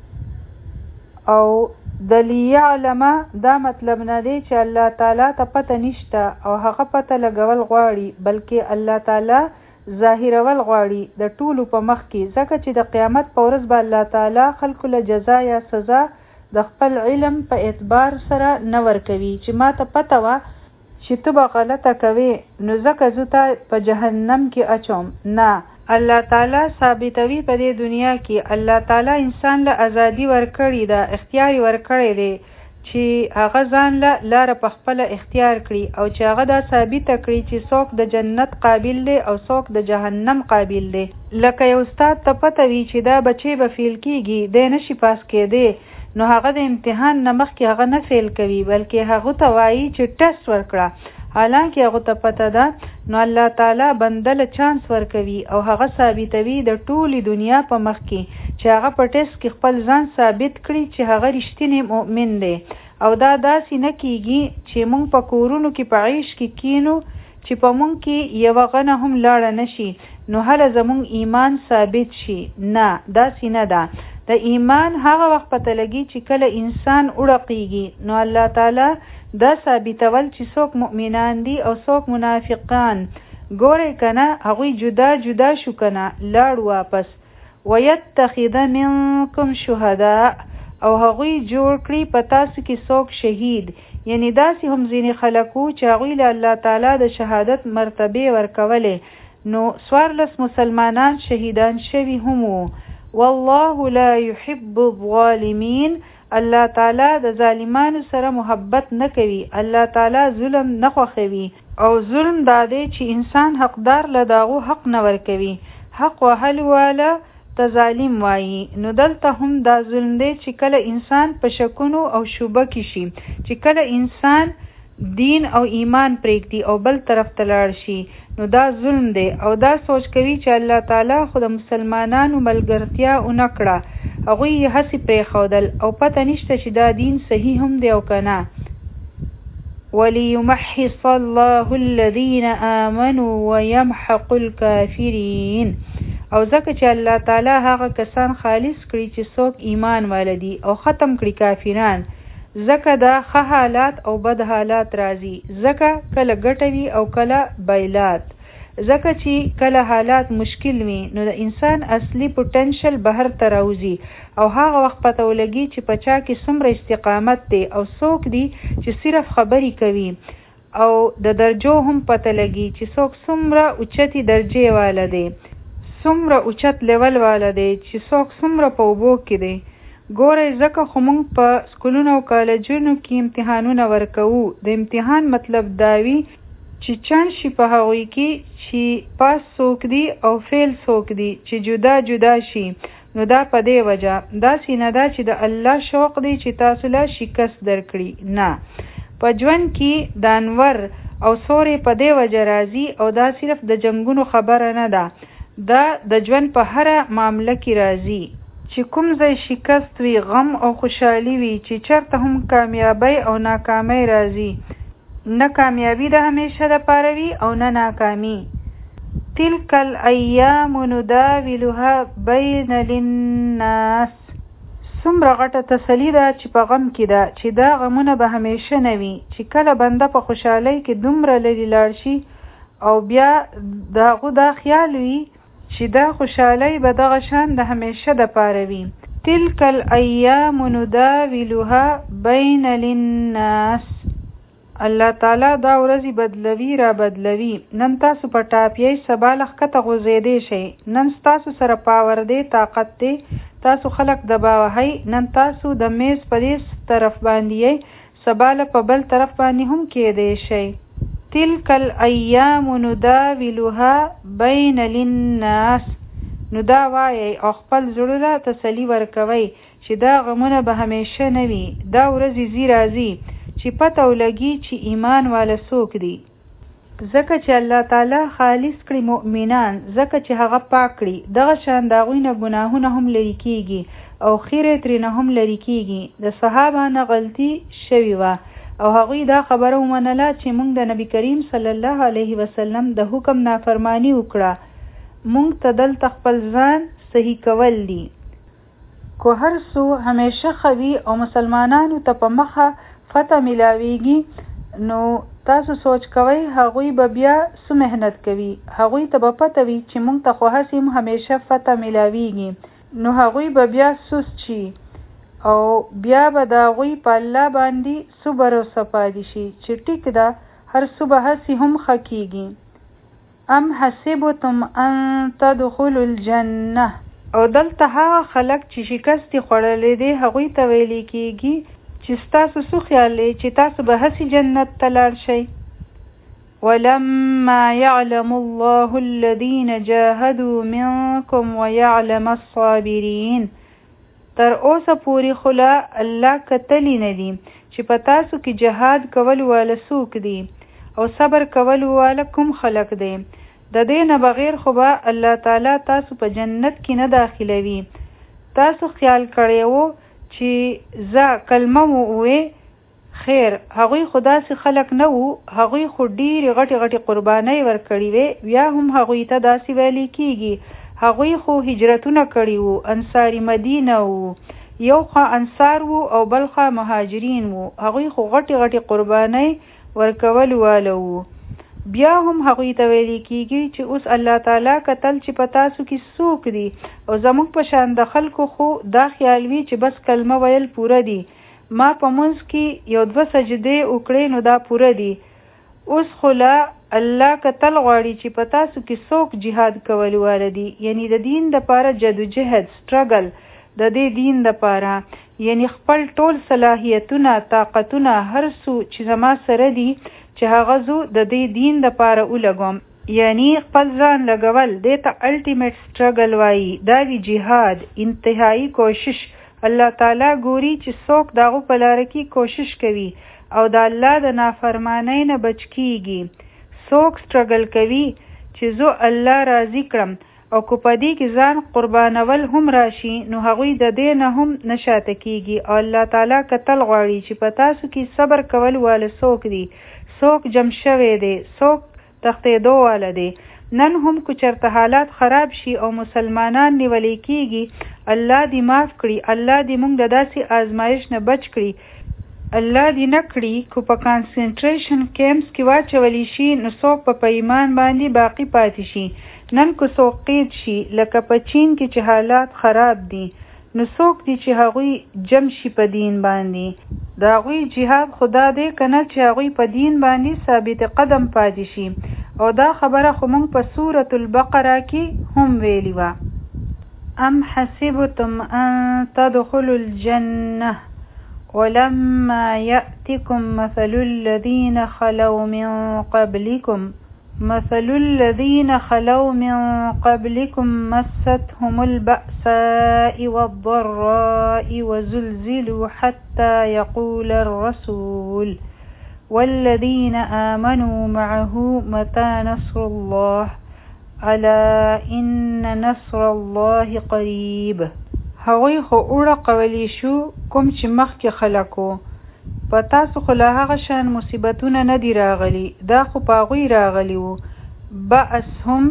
او د لیعلمه دا مطلب نه دی چې الله تعالی ته پته نشته او هغه پته لګول غواړي، بلکې الله تعالی ظاهرول غواړي د ټولو په مخ کې، ځکه چې د قیامت په ورځ به الله تعالی خلکو له جزا یا سزا د خپل علم په اعتبار سره نه ورکوي چې ما ته پته وه چې ته به غلطه کوې نو ځکه زه ته په جهنم کې اچوم. نه، الله تعالی ثابتوي په دې دنیا کې. الله تعالی انسان له ازادي ورکړې ده، اختیار ورکړی دی چې هغه ځان له لاره په خپله اختیار کړي، او چې هغه دا ثابته کړي چې څوک د جنت قابل دی او څوک د جهنم قابل دی. لکه یو استاد ته پته وي چې دا بچی به فیل کیږي، دی نشي پاس کېدی، نو هغه د امتحان نه مخکې هغه نه فیل کوي، بلکې هغه ته وایي چې ټیسټ ورکړه. حالانکه هغه ته پته ده، نو الله تعالی بنده له چانس ورکوي او هغه ثابتوي د ټولې دنیا په مخ کې چې هغه په ټیسټ کې خپل ځان ثابت کړي چې هغه رښتینی مؤمن دی. او دا داسې نه کیږي چې مونږ په کورونو کې په عیش کې کینو چې په مونږ کې یوه غنه هم لاړه نشي نو هله زمونږ ایمان ثابت شي. نه، داسې نه ده. د ایمان هغه وخت پته لګي چې کله انسان اړقیږي، نو الله تعالی دا ثابتول چې څوک مؤمنان دي او څوک منافقان. ګورئ کنه هغوی جدا جدا شو کنه، لاړ واپس. ویتخذ منکم شهداء، او هغوی جوړ کړي په تاسو کې څوک شهید. یعنی داسې هم ځینې خلک وو چې هغوی له الله تعالی د شهادت مرتبې ورکولې، نو څوارلس مسلمانان شهیدان شوي هم وو. والله لا يحب الظالمین، الله تعالی د ظالمانو سره محبت نه کوي، الله تعالی ظلم نه خوښوي. او ظلم دا دی چې انسان حقدار له داغو حق نه ورکوي. حق وهل والا ته ظالم وایي. نو دلته هم دا ظلم دی چې کله انسان په شکونو او شوبه کې شي، چې کله انسان دین او ایمان پرېږدي او بل طرف ته لاړ شي، نو دا ظلم دی. او دا سوچ کوي چې الله تعالی خو د مسلمانانو ملګرتیا ونه کړه، هغوی یې هسې پرېښودل او پته نشته چې دا دین صحیح هم دی او که نه. وَلِيُمَحِّصَ اللَّهُ الَّذِينَ آمَنُوا وَيَمْحَقُ الْكَافِرِينَ او ځکه چې الله تعالی هغه کسان خالص کړي چې څوک ایمان والدي او ختم کړي کافران. ځکه دا ښه حالات او بد حالات راځي، ځکه کله ګټه وي او کله بایلات. ځکه چې کله حالات مشکل وي نو د انسان اصلي پوتنشل بهر ته راوځي او هغه وخت پته ولګي چې په چا کې څومره استقامت دی او څوک دی چې صرف خبرې کوي، او د درجو هم پته لګي چې څوک څومره اوچتې درجې والا دی، څومره اوچت لیول والا دی، چې څوک څومره په اوبو کې دی. ګورئ ځکه خو موږ په سکولونو او کالجونو کې امتحانونه ورکوو. د امتحان مطلب دا وي چې چانس شي په هغوی کې چې پاس څوک دی او فیل څوک دی چې جدا جدا شي. نو دا په دې وجه داسې نه ده چې د الله شوق دی چې تاسو له شکست درکړي، نه. په ژوند کې د انور او سورې په دې وجه راځي او دا صرف د جنګونو خبره نه ده، دا د ژوند په هره معامله کې راځي. چې کوم ځای شکست وي، غم او خوشحالي وي، چې چرته هم کامیابی او ناکامۍ راځي. نه کامیابی د همیشه دپاره وي او نه ناکامي. تلک الایام نداولها بین للناس. څومره غټه تسلي ده چې په غم کې ده چې دا غمونه به همیشه نه وي. چې کله بنده په خوشحالۍ کې دومره لرې لاړ شي او بیا د هغو دا خیال وي چې دا خوشحالۍ به دغه شان د همیشه دپاره وي. تلک الایام نداولها بین للناس. الله تعالی دا ورځې بدلوي را بدلوي. نن تاسو په ټاپیۍ سبا لښکته غورځېدی شئ. نن ستاسو سره پاور دی، طاقت دی، تاسو خلک دباوهئ. نن تاسو د میز په دې طرف باندې یئ، سبا له په بل طرف باندې هم کېدی شئ. تلک الایام نداولها بین للناس. نو دا وایئ او خپل زړه له تسلي ورکوئ چې دا غمونه به همیشه نه وي. دا ورځې ځي راځي چې پته ولګي چې ایمان والا څوک دی. ځکه چې الله تعالی خالص کړي مؤمنان، ځکه چې هغه پاک کړي، دغه شان د هغوی نه ګناهونه هم لرې کېږي او خیرې ترېنه هم لرې کېږي. د صحابه نه غلطي شوې وه او هغوی دا خبره ومنله چې موږ د نبي کریم صلی الله علیه وسلم د حکم نافرمانی وکړه، موږ ته دلته خپل ځان صحیح کول دي. کو هر څو همیشه خوي او مسلمانانو ته په مخه فتح ملاویږي، نو تاسو سوچ کوئ هغوی به بیا څه محنت کوي. هغوی ته به پته وي چې موږ ته خو هسې هم همیشه فتح ملاویږي، نو هغوی به بیا سست شي او بیا به د هغوی په الله باندې څه بروسه پاتې شي چې ټیک ده هر څه به هسې هم ښه کېږي. ام حسبتم ان تدخلوا الجنه. او دلته هغه خلک چې شکست یې خوړلی دی هغوی ته ویلی کېږي چې ستاسو څه خیال دی چې تاسو به هسې جنت ته لاړ شئ. ولما يعلم الله الذين جاهدوا منكم ويعلم الصابرين. تر اوسه پورې خلا الله کتلی نه دي چې په تاسو کې جهاد کول والا څوک دي او صبر کول والا کوم خلق دی. د دې نه بغیر خو به الله تعالی تاسو په جنت کې نه داخلوي. تاسو خیال کړی وو چې زه کلمه مو ووې، خیر هغوی خو داسې خلک نه وو، هغوی خو ډېرې غټې غټې قربانۍ ورکړې وې، بیا هم هغوی ته داسې ویلی کېږي. هغوی خو هجرتونه کړي وو، انصاري مدینه وو، یو خوا انصار وو او بل خوا مهاجرین وو. هغوی خو غټې غټې قربانۍ ورکول واله وو، بیا هم هغوی ته ویلی کېږي چې اوس الله تعالی کتل چې په تاسو کې څوک دي او زموږ په شان د خلکو خو دا خیال وي چې بس کلمه ویل پوره دي، ما په منځ کې یو دوه سجدې وکړې نو دا پوره دي. اوس خو لا الله کتل غواړي چې په تاسو کې څوک جهاد کول واله دي، یعنی د دین دپاره جدوجهد سټرګل د دې دین دپاره، یعنی خپل ټول صلاحیتونه طاقتونه هر څه چې زما سره دي چې هغه زه د دې دین دپاره ولګوم، یعنی خپل ځان لګول دې ته الټیمیټ سټرګل وایي. دا وی جهاد انتهایی کوشش. الله تعالی ګوري چې څوک د هغو په لاره کې کوشش کوي او د الله د نافرمانۍ نه بچ کیږي. څوک سټرګل کوي چې زه الله راضي کړم او که په دې کې ځان قربانول هم راشي نو هغوی د دې نه هم نه شاته کېږي. او الله تعالی کتل غواړي چې په تاسو کې صبر کول واله څوک دي، څوک جمع شوی دی، څوک تښتېدو واله دی. نن هم که چېرته حالات خراب شي او مسلمانان نیولی کېږي، الله دې معاف کړي، الله دې موږ د داسې آزمایش نه بچ کړي. الله دې نه کړي که په کانسنټریشن کیمپس کې واچولی شي نو څوک په ایمان باندې باقی پاتې شي. نن که څوک قید شي لکه په چین کې چې حالات خراب دي نو څوک دي چې هغوی جمع شي په دین باندې. د هغوی جهاد خدا دی که نه چې هغوی په دین باندې ثابت قدم پاتې شي. او دا خبره خو موږ په سورة البقره کې هم ویلي وه. ام حسبتم ان تدخلوا الجنه ولما يأتكم مثل الذين خلوا من قبلكم مثل الذين خلوا من قبلكم مستهم البأساء والضراء وزلزلوا حتى يقول الرسول والذين آمنوا معه متى نصر الله ألا إن نصر الله قريب. هغوی خو اوړه قولی شو کوم چې مخکې خلکو، په تاسو خو له هغه شان مصیبتونه نه دي راغلي، دا خو په هغوی راغلي وو. بأسهم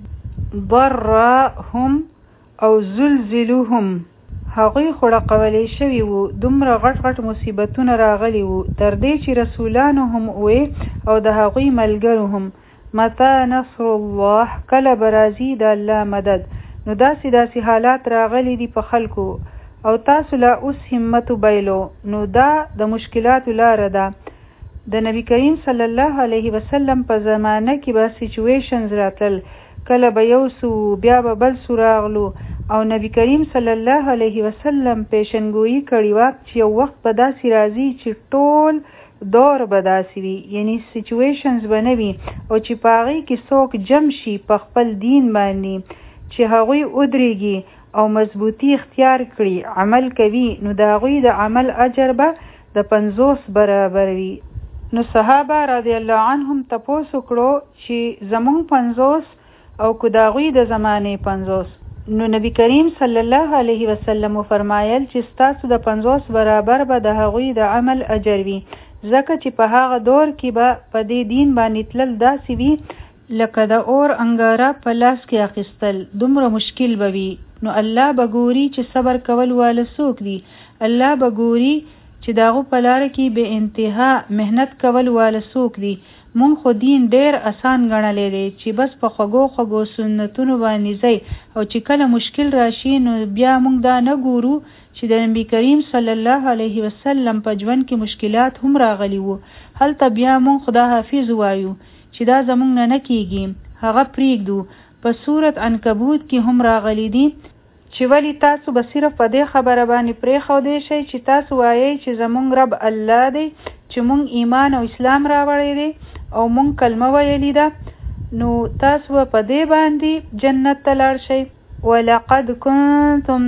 ضراهم او زلزلوهم، هغوی خو ړقولی شوي وو، دومره غټ غټ مصیبتونه راغلي وو تر دې چې رسولانو هم وې او د هغوی ملګرو هم متى نصر الله، کله به راځي د الله مدد. نو داسې داسې حالات راغلي دي په خلکو او تاسو لا اوس همت وبایلو. نو دا د مشکلاتو لاره ده. د نبی کریم صلی الله علیه وسلم په زمانه کې به سیچویشنز راتل، کله به یو سو بیا به بل سو راغلو او نبی کریم صلی الله علیه وسلم پیشنګویي کړې وه چې یو وخت به داسې راځي چې ټول دور به داسې وي، یعنی سیچویشنز به نه وي او چې په هغې کې څوک جمع شي په خپل دین باندې چې هغوی ودرېږي او مضبوطی اختیار کړي، عمل کوي، نو د هغوی د عمل اجر به د پنځوس برابر وي. نو صحابه رضی الله عنهم تپوس وکړو چې زمونږ پنځوس او که د هغوی د زمانې پنځوس. نو نبی کریم صلی الله علیه وسلم فرمایل چې ستاسو د پنځوس برابر به د هغوی د عمل اجر وي، ځکه چې په هغه دور کې به په دې دین باندې تلل داسې وي لکه د اور انګاره په لاس کې اخیستل، دومره مشکل به وي. نو الله به ګوري چې صبر کول واله څوک دي، الله به ګوري چې د هغو په لاره کې بې انتها محنت کول واله څوک دي. مونږ خو دین ډېر اسان ګڼلی دی چې بس په خوږو خوږو سنتونو باندې ځئ او چې کله مشکل راشي نو بیا مونږ دا نه ګورو چې د نبی کریم صلی الله علیه وسلم په ژوند کې مشکلات هم راغلي وو. هلته بیا مونږ خدا حافظ وایو چې دا زمونږ نه نه کېږي، هغه پرېږدو. په صورت عنکبوت کې هم راغلی دي چې ولی تاسو به صرف په دې خبره باندې پرېښودی شئ چې تاسو وایئ چې زمونږ رب الله دی، چې مونږ ایمان او اسلام راوړی دی او مونږ کلمه ویلې ده، نو تاسو به په دې باندې جنت ته لاړ شئ. ولقد كنتم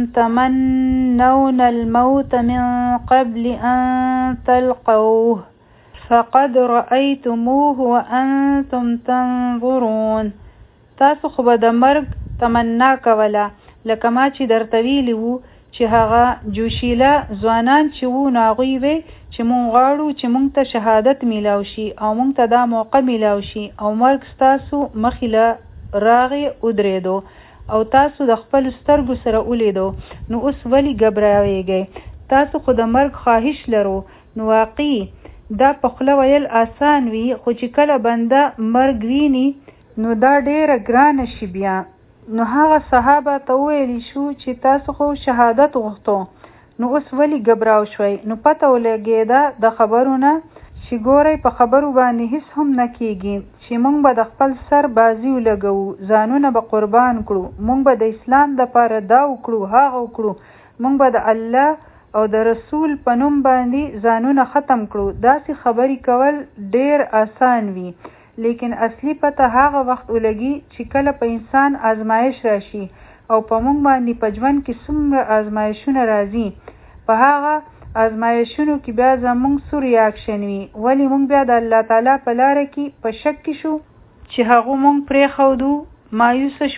تمنون الموت من قبل أن تلقوه فقد رأيتموه وأنتم تنظرون. تاسو خو به د مرګ تمنا کوله لکه ما چې درته ویلي وو چې هغه جوشیله ځوانان چې وو نو هغوی وی چې مونږ غواړو چې مونږ ته شهادت میلاو شي او مونږ ته دا موقع میلاو شي او مرګ ستاسو مخې له راغې ودرېدو او تاسو د خپلو سترګو سره ولیدو، نو اوس ولې ګبراویږئ؟ تاسو خو د مرګ خواهش لرو. نو واقعي دا په خوله ویل آسان وي، خو چې کله بنده مرګ ویني نو دا ډېره ګرانه شي بیا. نو هغه صحابه ته وویلی شو چې تاسو خو شهادت غوښتو، نو اوس ولې ګبراو شوئ؟ نو پته ولګېده د خبرونه چې ګورئ په خبرو باندې هیڅ هم نه کېږي، چې موږ به د خپل سر بازي ولګوو، ځانونه به قربان کړو، موږ به د اسلام دپاره دا وکړو هغه وکړو، موږ به د الله او د رسول په نوم باندې ځانونه ختم کړو. داسې خبرې کول ډېر آسان وي، لیکن اصلي پته هغه وخت ولګي چې کله په انسان آزمایش راشي او په موږ باندې په ژوند کې څومره آزمایشونه راځي، په هغه آزمایشونو کې بیا زموږ څه ریاکشن وي، ولې موږ بیا د الله تعالی په لاره کې په شک کې شو چې هغه موږ پرېښودو، مایوسه شو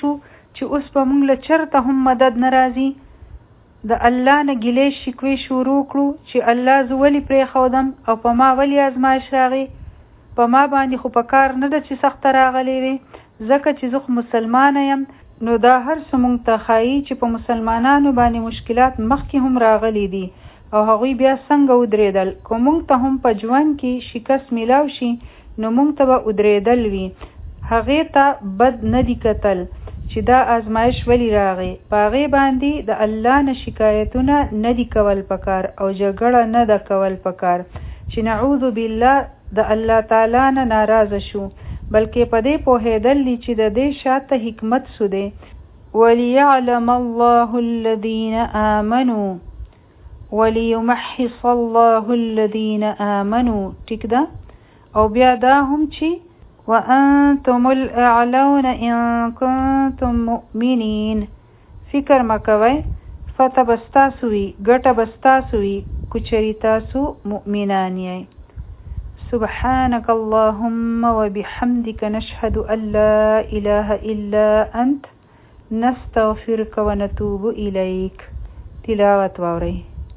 چې اوس به موږ له چرته هم مدد ناراضي د الله نه ګیلې شکوې شروع کړو چې الله زه ولې پرېښودم او په ما ولې ازمایش راغی، په ما باندې خو په کار نه ده چې سخته راغلی وي، ځکه چې زه خو مسلمانه یم. نو دا هر څه موږ ته ښایي چې په مسلمانانو باندې مشکلات مخکې هم راغلي دي او هغوی بیا څنګه ودرېدل. که موږ ته هم په ژوند کې شکست میلاو شي نو موږ ته به ودرېدل وي. هغې ته بد نه دي کتل چې دا آزمایش ولی راغی. په هغې باندې د الله نه شکایتونه نه دي کول پکار او جګړه نه ده کول پکار چې نعوذ بالله د الله تعالی نه ناراضه شو، بلکې په دې پوهېدل چې د دې شاته حکمت څه دی. وليعلم الله الذين آمنوا وليمحص الله الذين آمنوا. ټیک ده. او بیا دا هم چې وأنتم الأعلون إن كنتم مؤمنين. فکر مکوئ، فتح بستاسوی، گټه بستاسوی کچری تاسو مؤمنان یې. سبحانك اللهم وبحمدك نشهد أن لا إله إلا أنت نستغفرك ونتوب إليك. تلاوة ووري.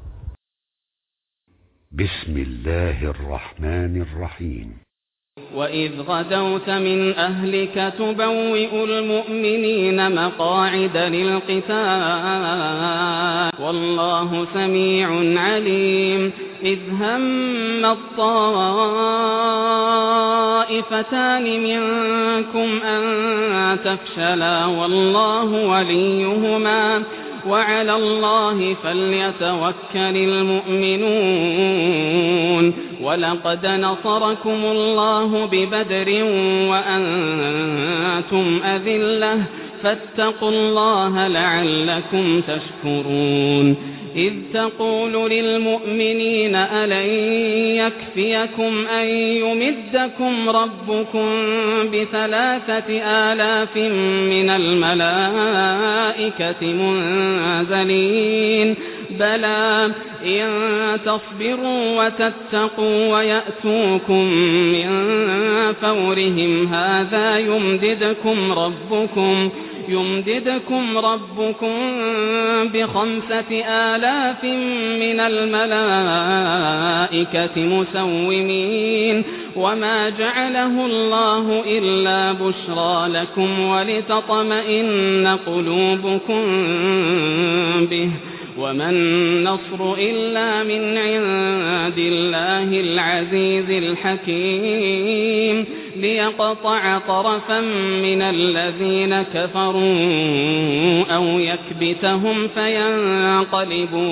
بسم الله الرحمن الرحيم. وإذ غدوت من أهلك تبوئ المؤمنين مقاعد للقتال والله سميع عليم. إذ هم الطائفتان منكم أن تفشلا والله وليهما وعلى الله فليتوكل المؤمنون. ولقد نصركم الله ببدر وأنتم أذلة فاتقوا الله لعلكم تشكرون. إذ تقول للمؤمنين ألن يكفيكم أن يمدكم ربكم بثلاثة آلاف من الملائكة منزلين بلى إن تصبروا وتتقوا ويأتوكم من فورهم هذا يمددكم ربكم يمددكم ربكم بخمسة آلاف من الملائكة مسومين. وما جعله الله إلا بشرى لكم ولتطمئن قلوبكم به وما النصر إلا من عند الله العزيز الحكيم. ليقطع طرفا من الذين كفروا أو يكبتهم فينقلبوا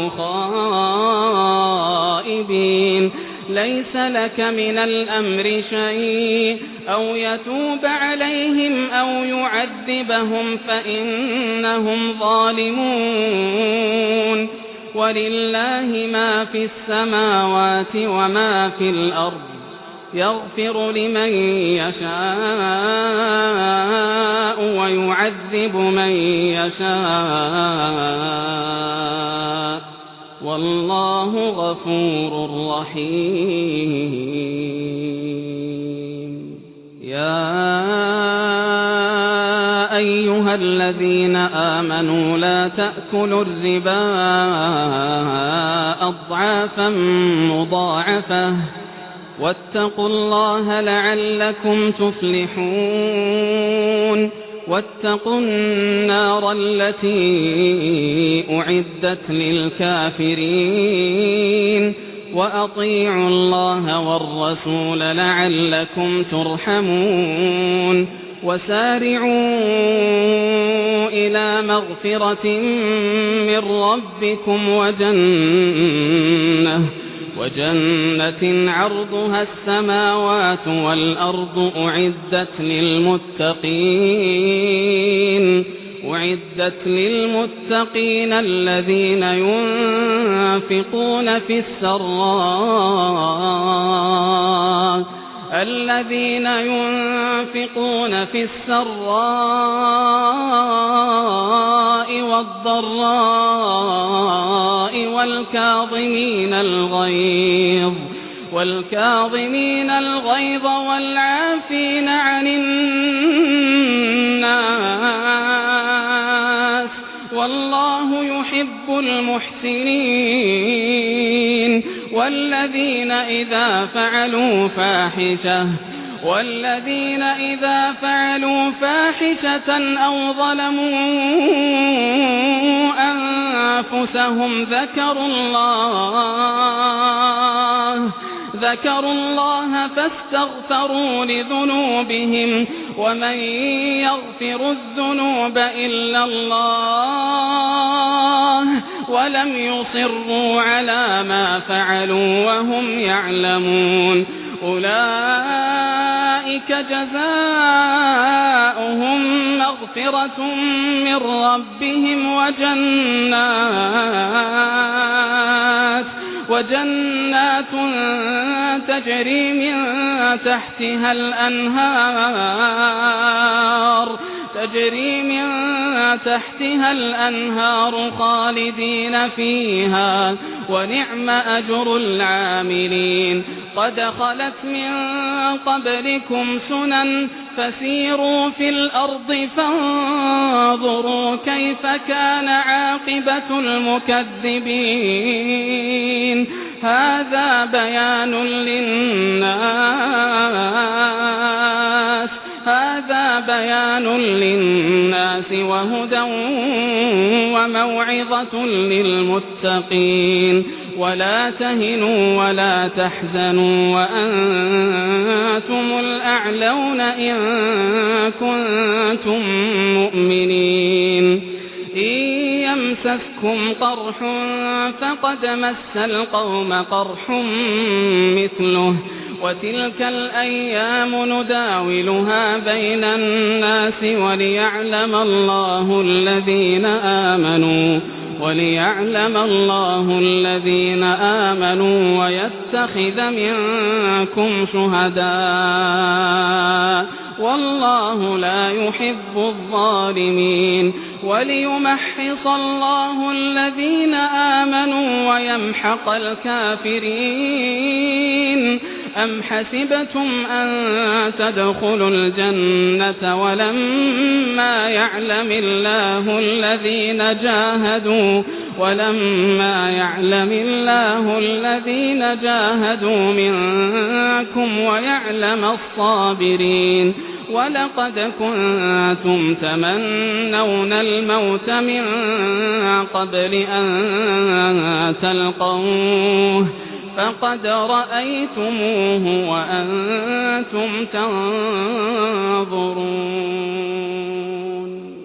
خائبين. ليس لك من الأمر شيء أو يتوب عليهم أو يعذبهم فإنهم ظالمون. ولله ما في السماوات وما في الأرض يغفر لمن يشاء ويعذب من يشاء والله غفور رحيم. يا أيها الذين آمنوا لا تأكلوا الربا أضعافا مضاعفة واتقوا الله لعلكم تفلحون. واتقوا النار التي أعدت للكافرين وأطيعوا الله والرسول لعلكم ترحمون. وسارعوا إلى مغفرة من ربكم وجنة وجنة عرضها السماوات والأرض أعدت للمتقين أعدت للمتقين الذين ينفقون في السراء الذين ينفقون في السراء والضراء والكاظمين الغيظ والكاظمين الغيظ والعافين عن الناس والله يحب المحسنين والذين إذا فعلوا فاحشة والذين إذا فعلوا فاحشة أو ظلموا أنفسهم ذكروا الله ذكروا الله فاستغفروا لذنوبهم ومن يغفر الذنوب إلا الله ولم يصروا على ما فعلوا وهم يعلمون أولئك جزاؤهم مغفرة من ربهم وجنات وجنات تجري من تحتها الأنهار تجري من تحتها الأنهار خالدين فيها ونعم أجر العاملين قد خلت من قبلكم سنن فسيروا في الأرض فانظروا كيف كان عاقبة المكذبين هذا بيان للناس هذا بيان للناس وهدى وموعظة للمتقين ولا تهنوا ولا تحزنوا وأنتم الأعلون إن كنتم مؤمنين إن يمسسكم قرح فقد مس القوم قرح مثله وتلك الأيام نداولها بين الناس وليعلم الله الذين آمنوا وليعلم الله الذين آمنوا ويتخذ منكم شهداء والله لا يحب الظالمين وليمحص الله الذين آمنوا ويمحق الكافرين أم حسبتم أن تدخلوا الجنة ولما يعلم الله الذين جاهدوا ولما يعلم الله الذين جاهدوا منكم ويعلم الصابرين ولقد كنتم تمنون الموت من قبل أن تلقوه فقد رأيتموه وأنتم تنظرون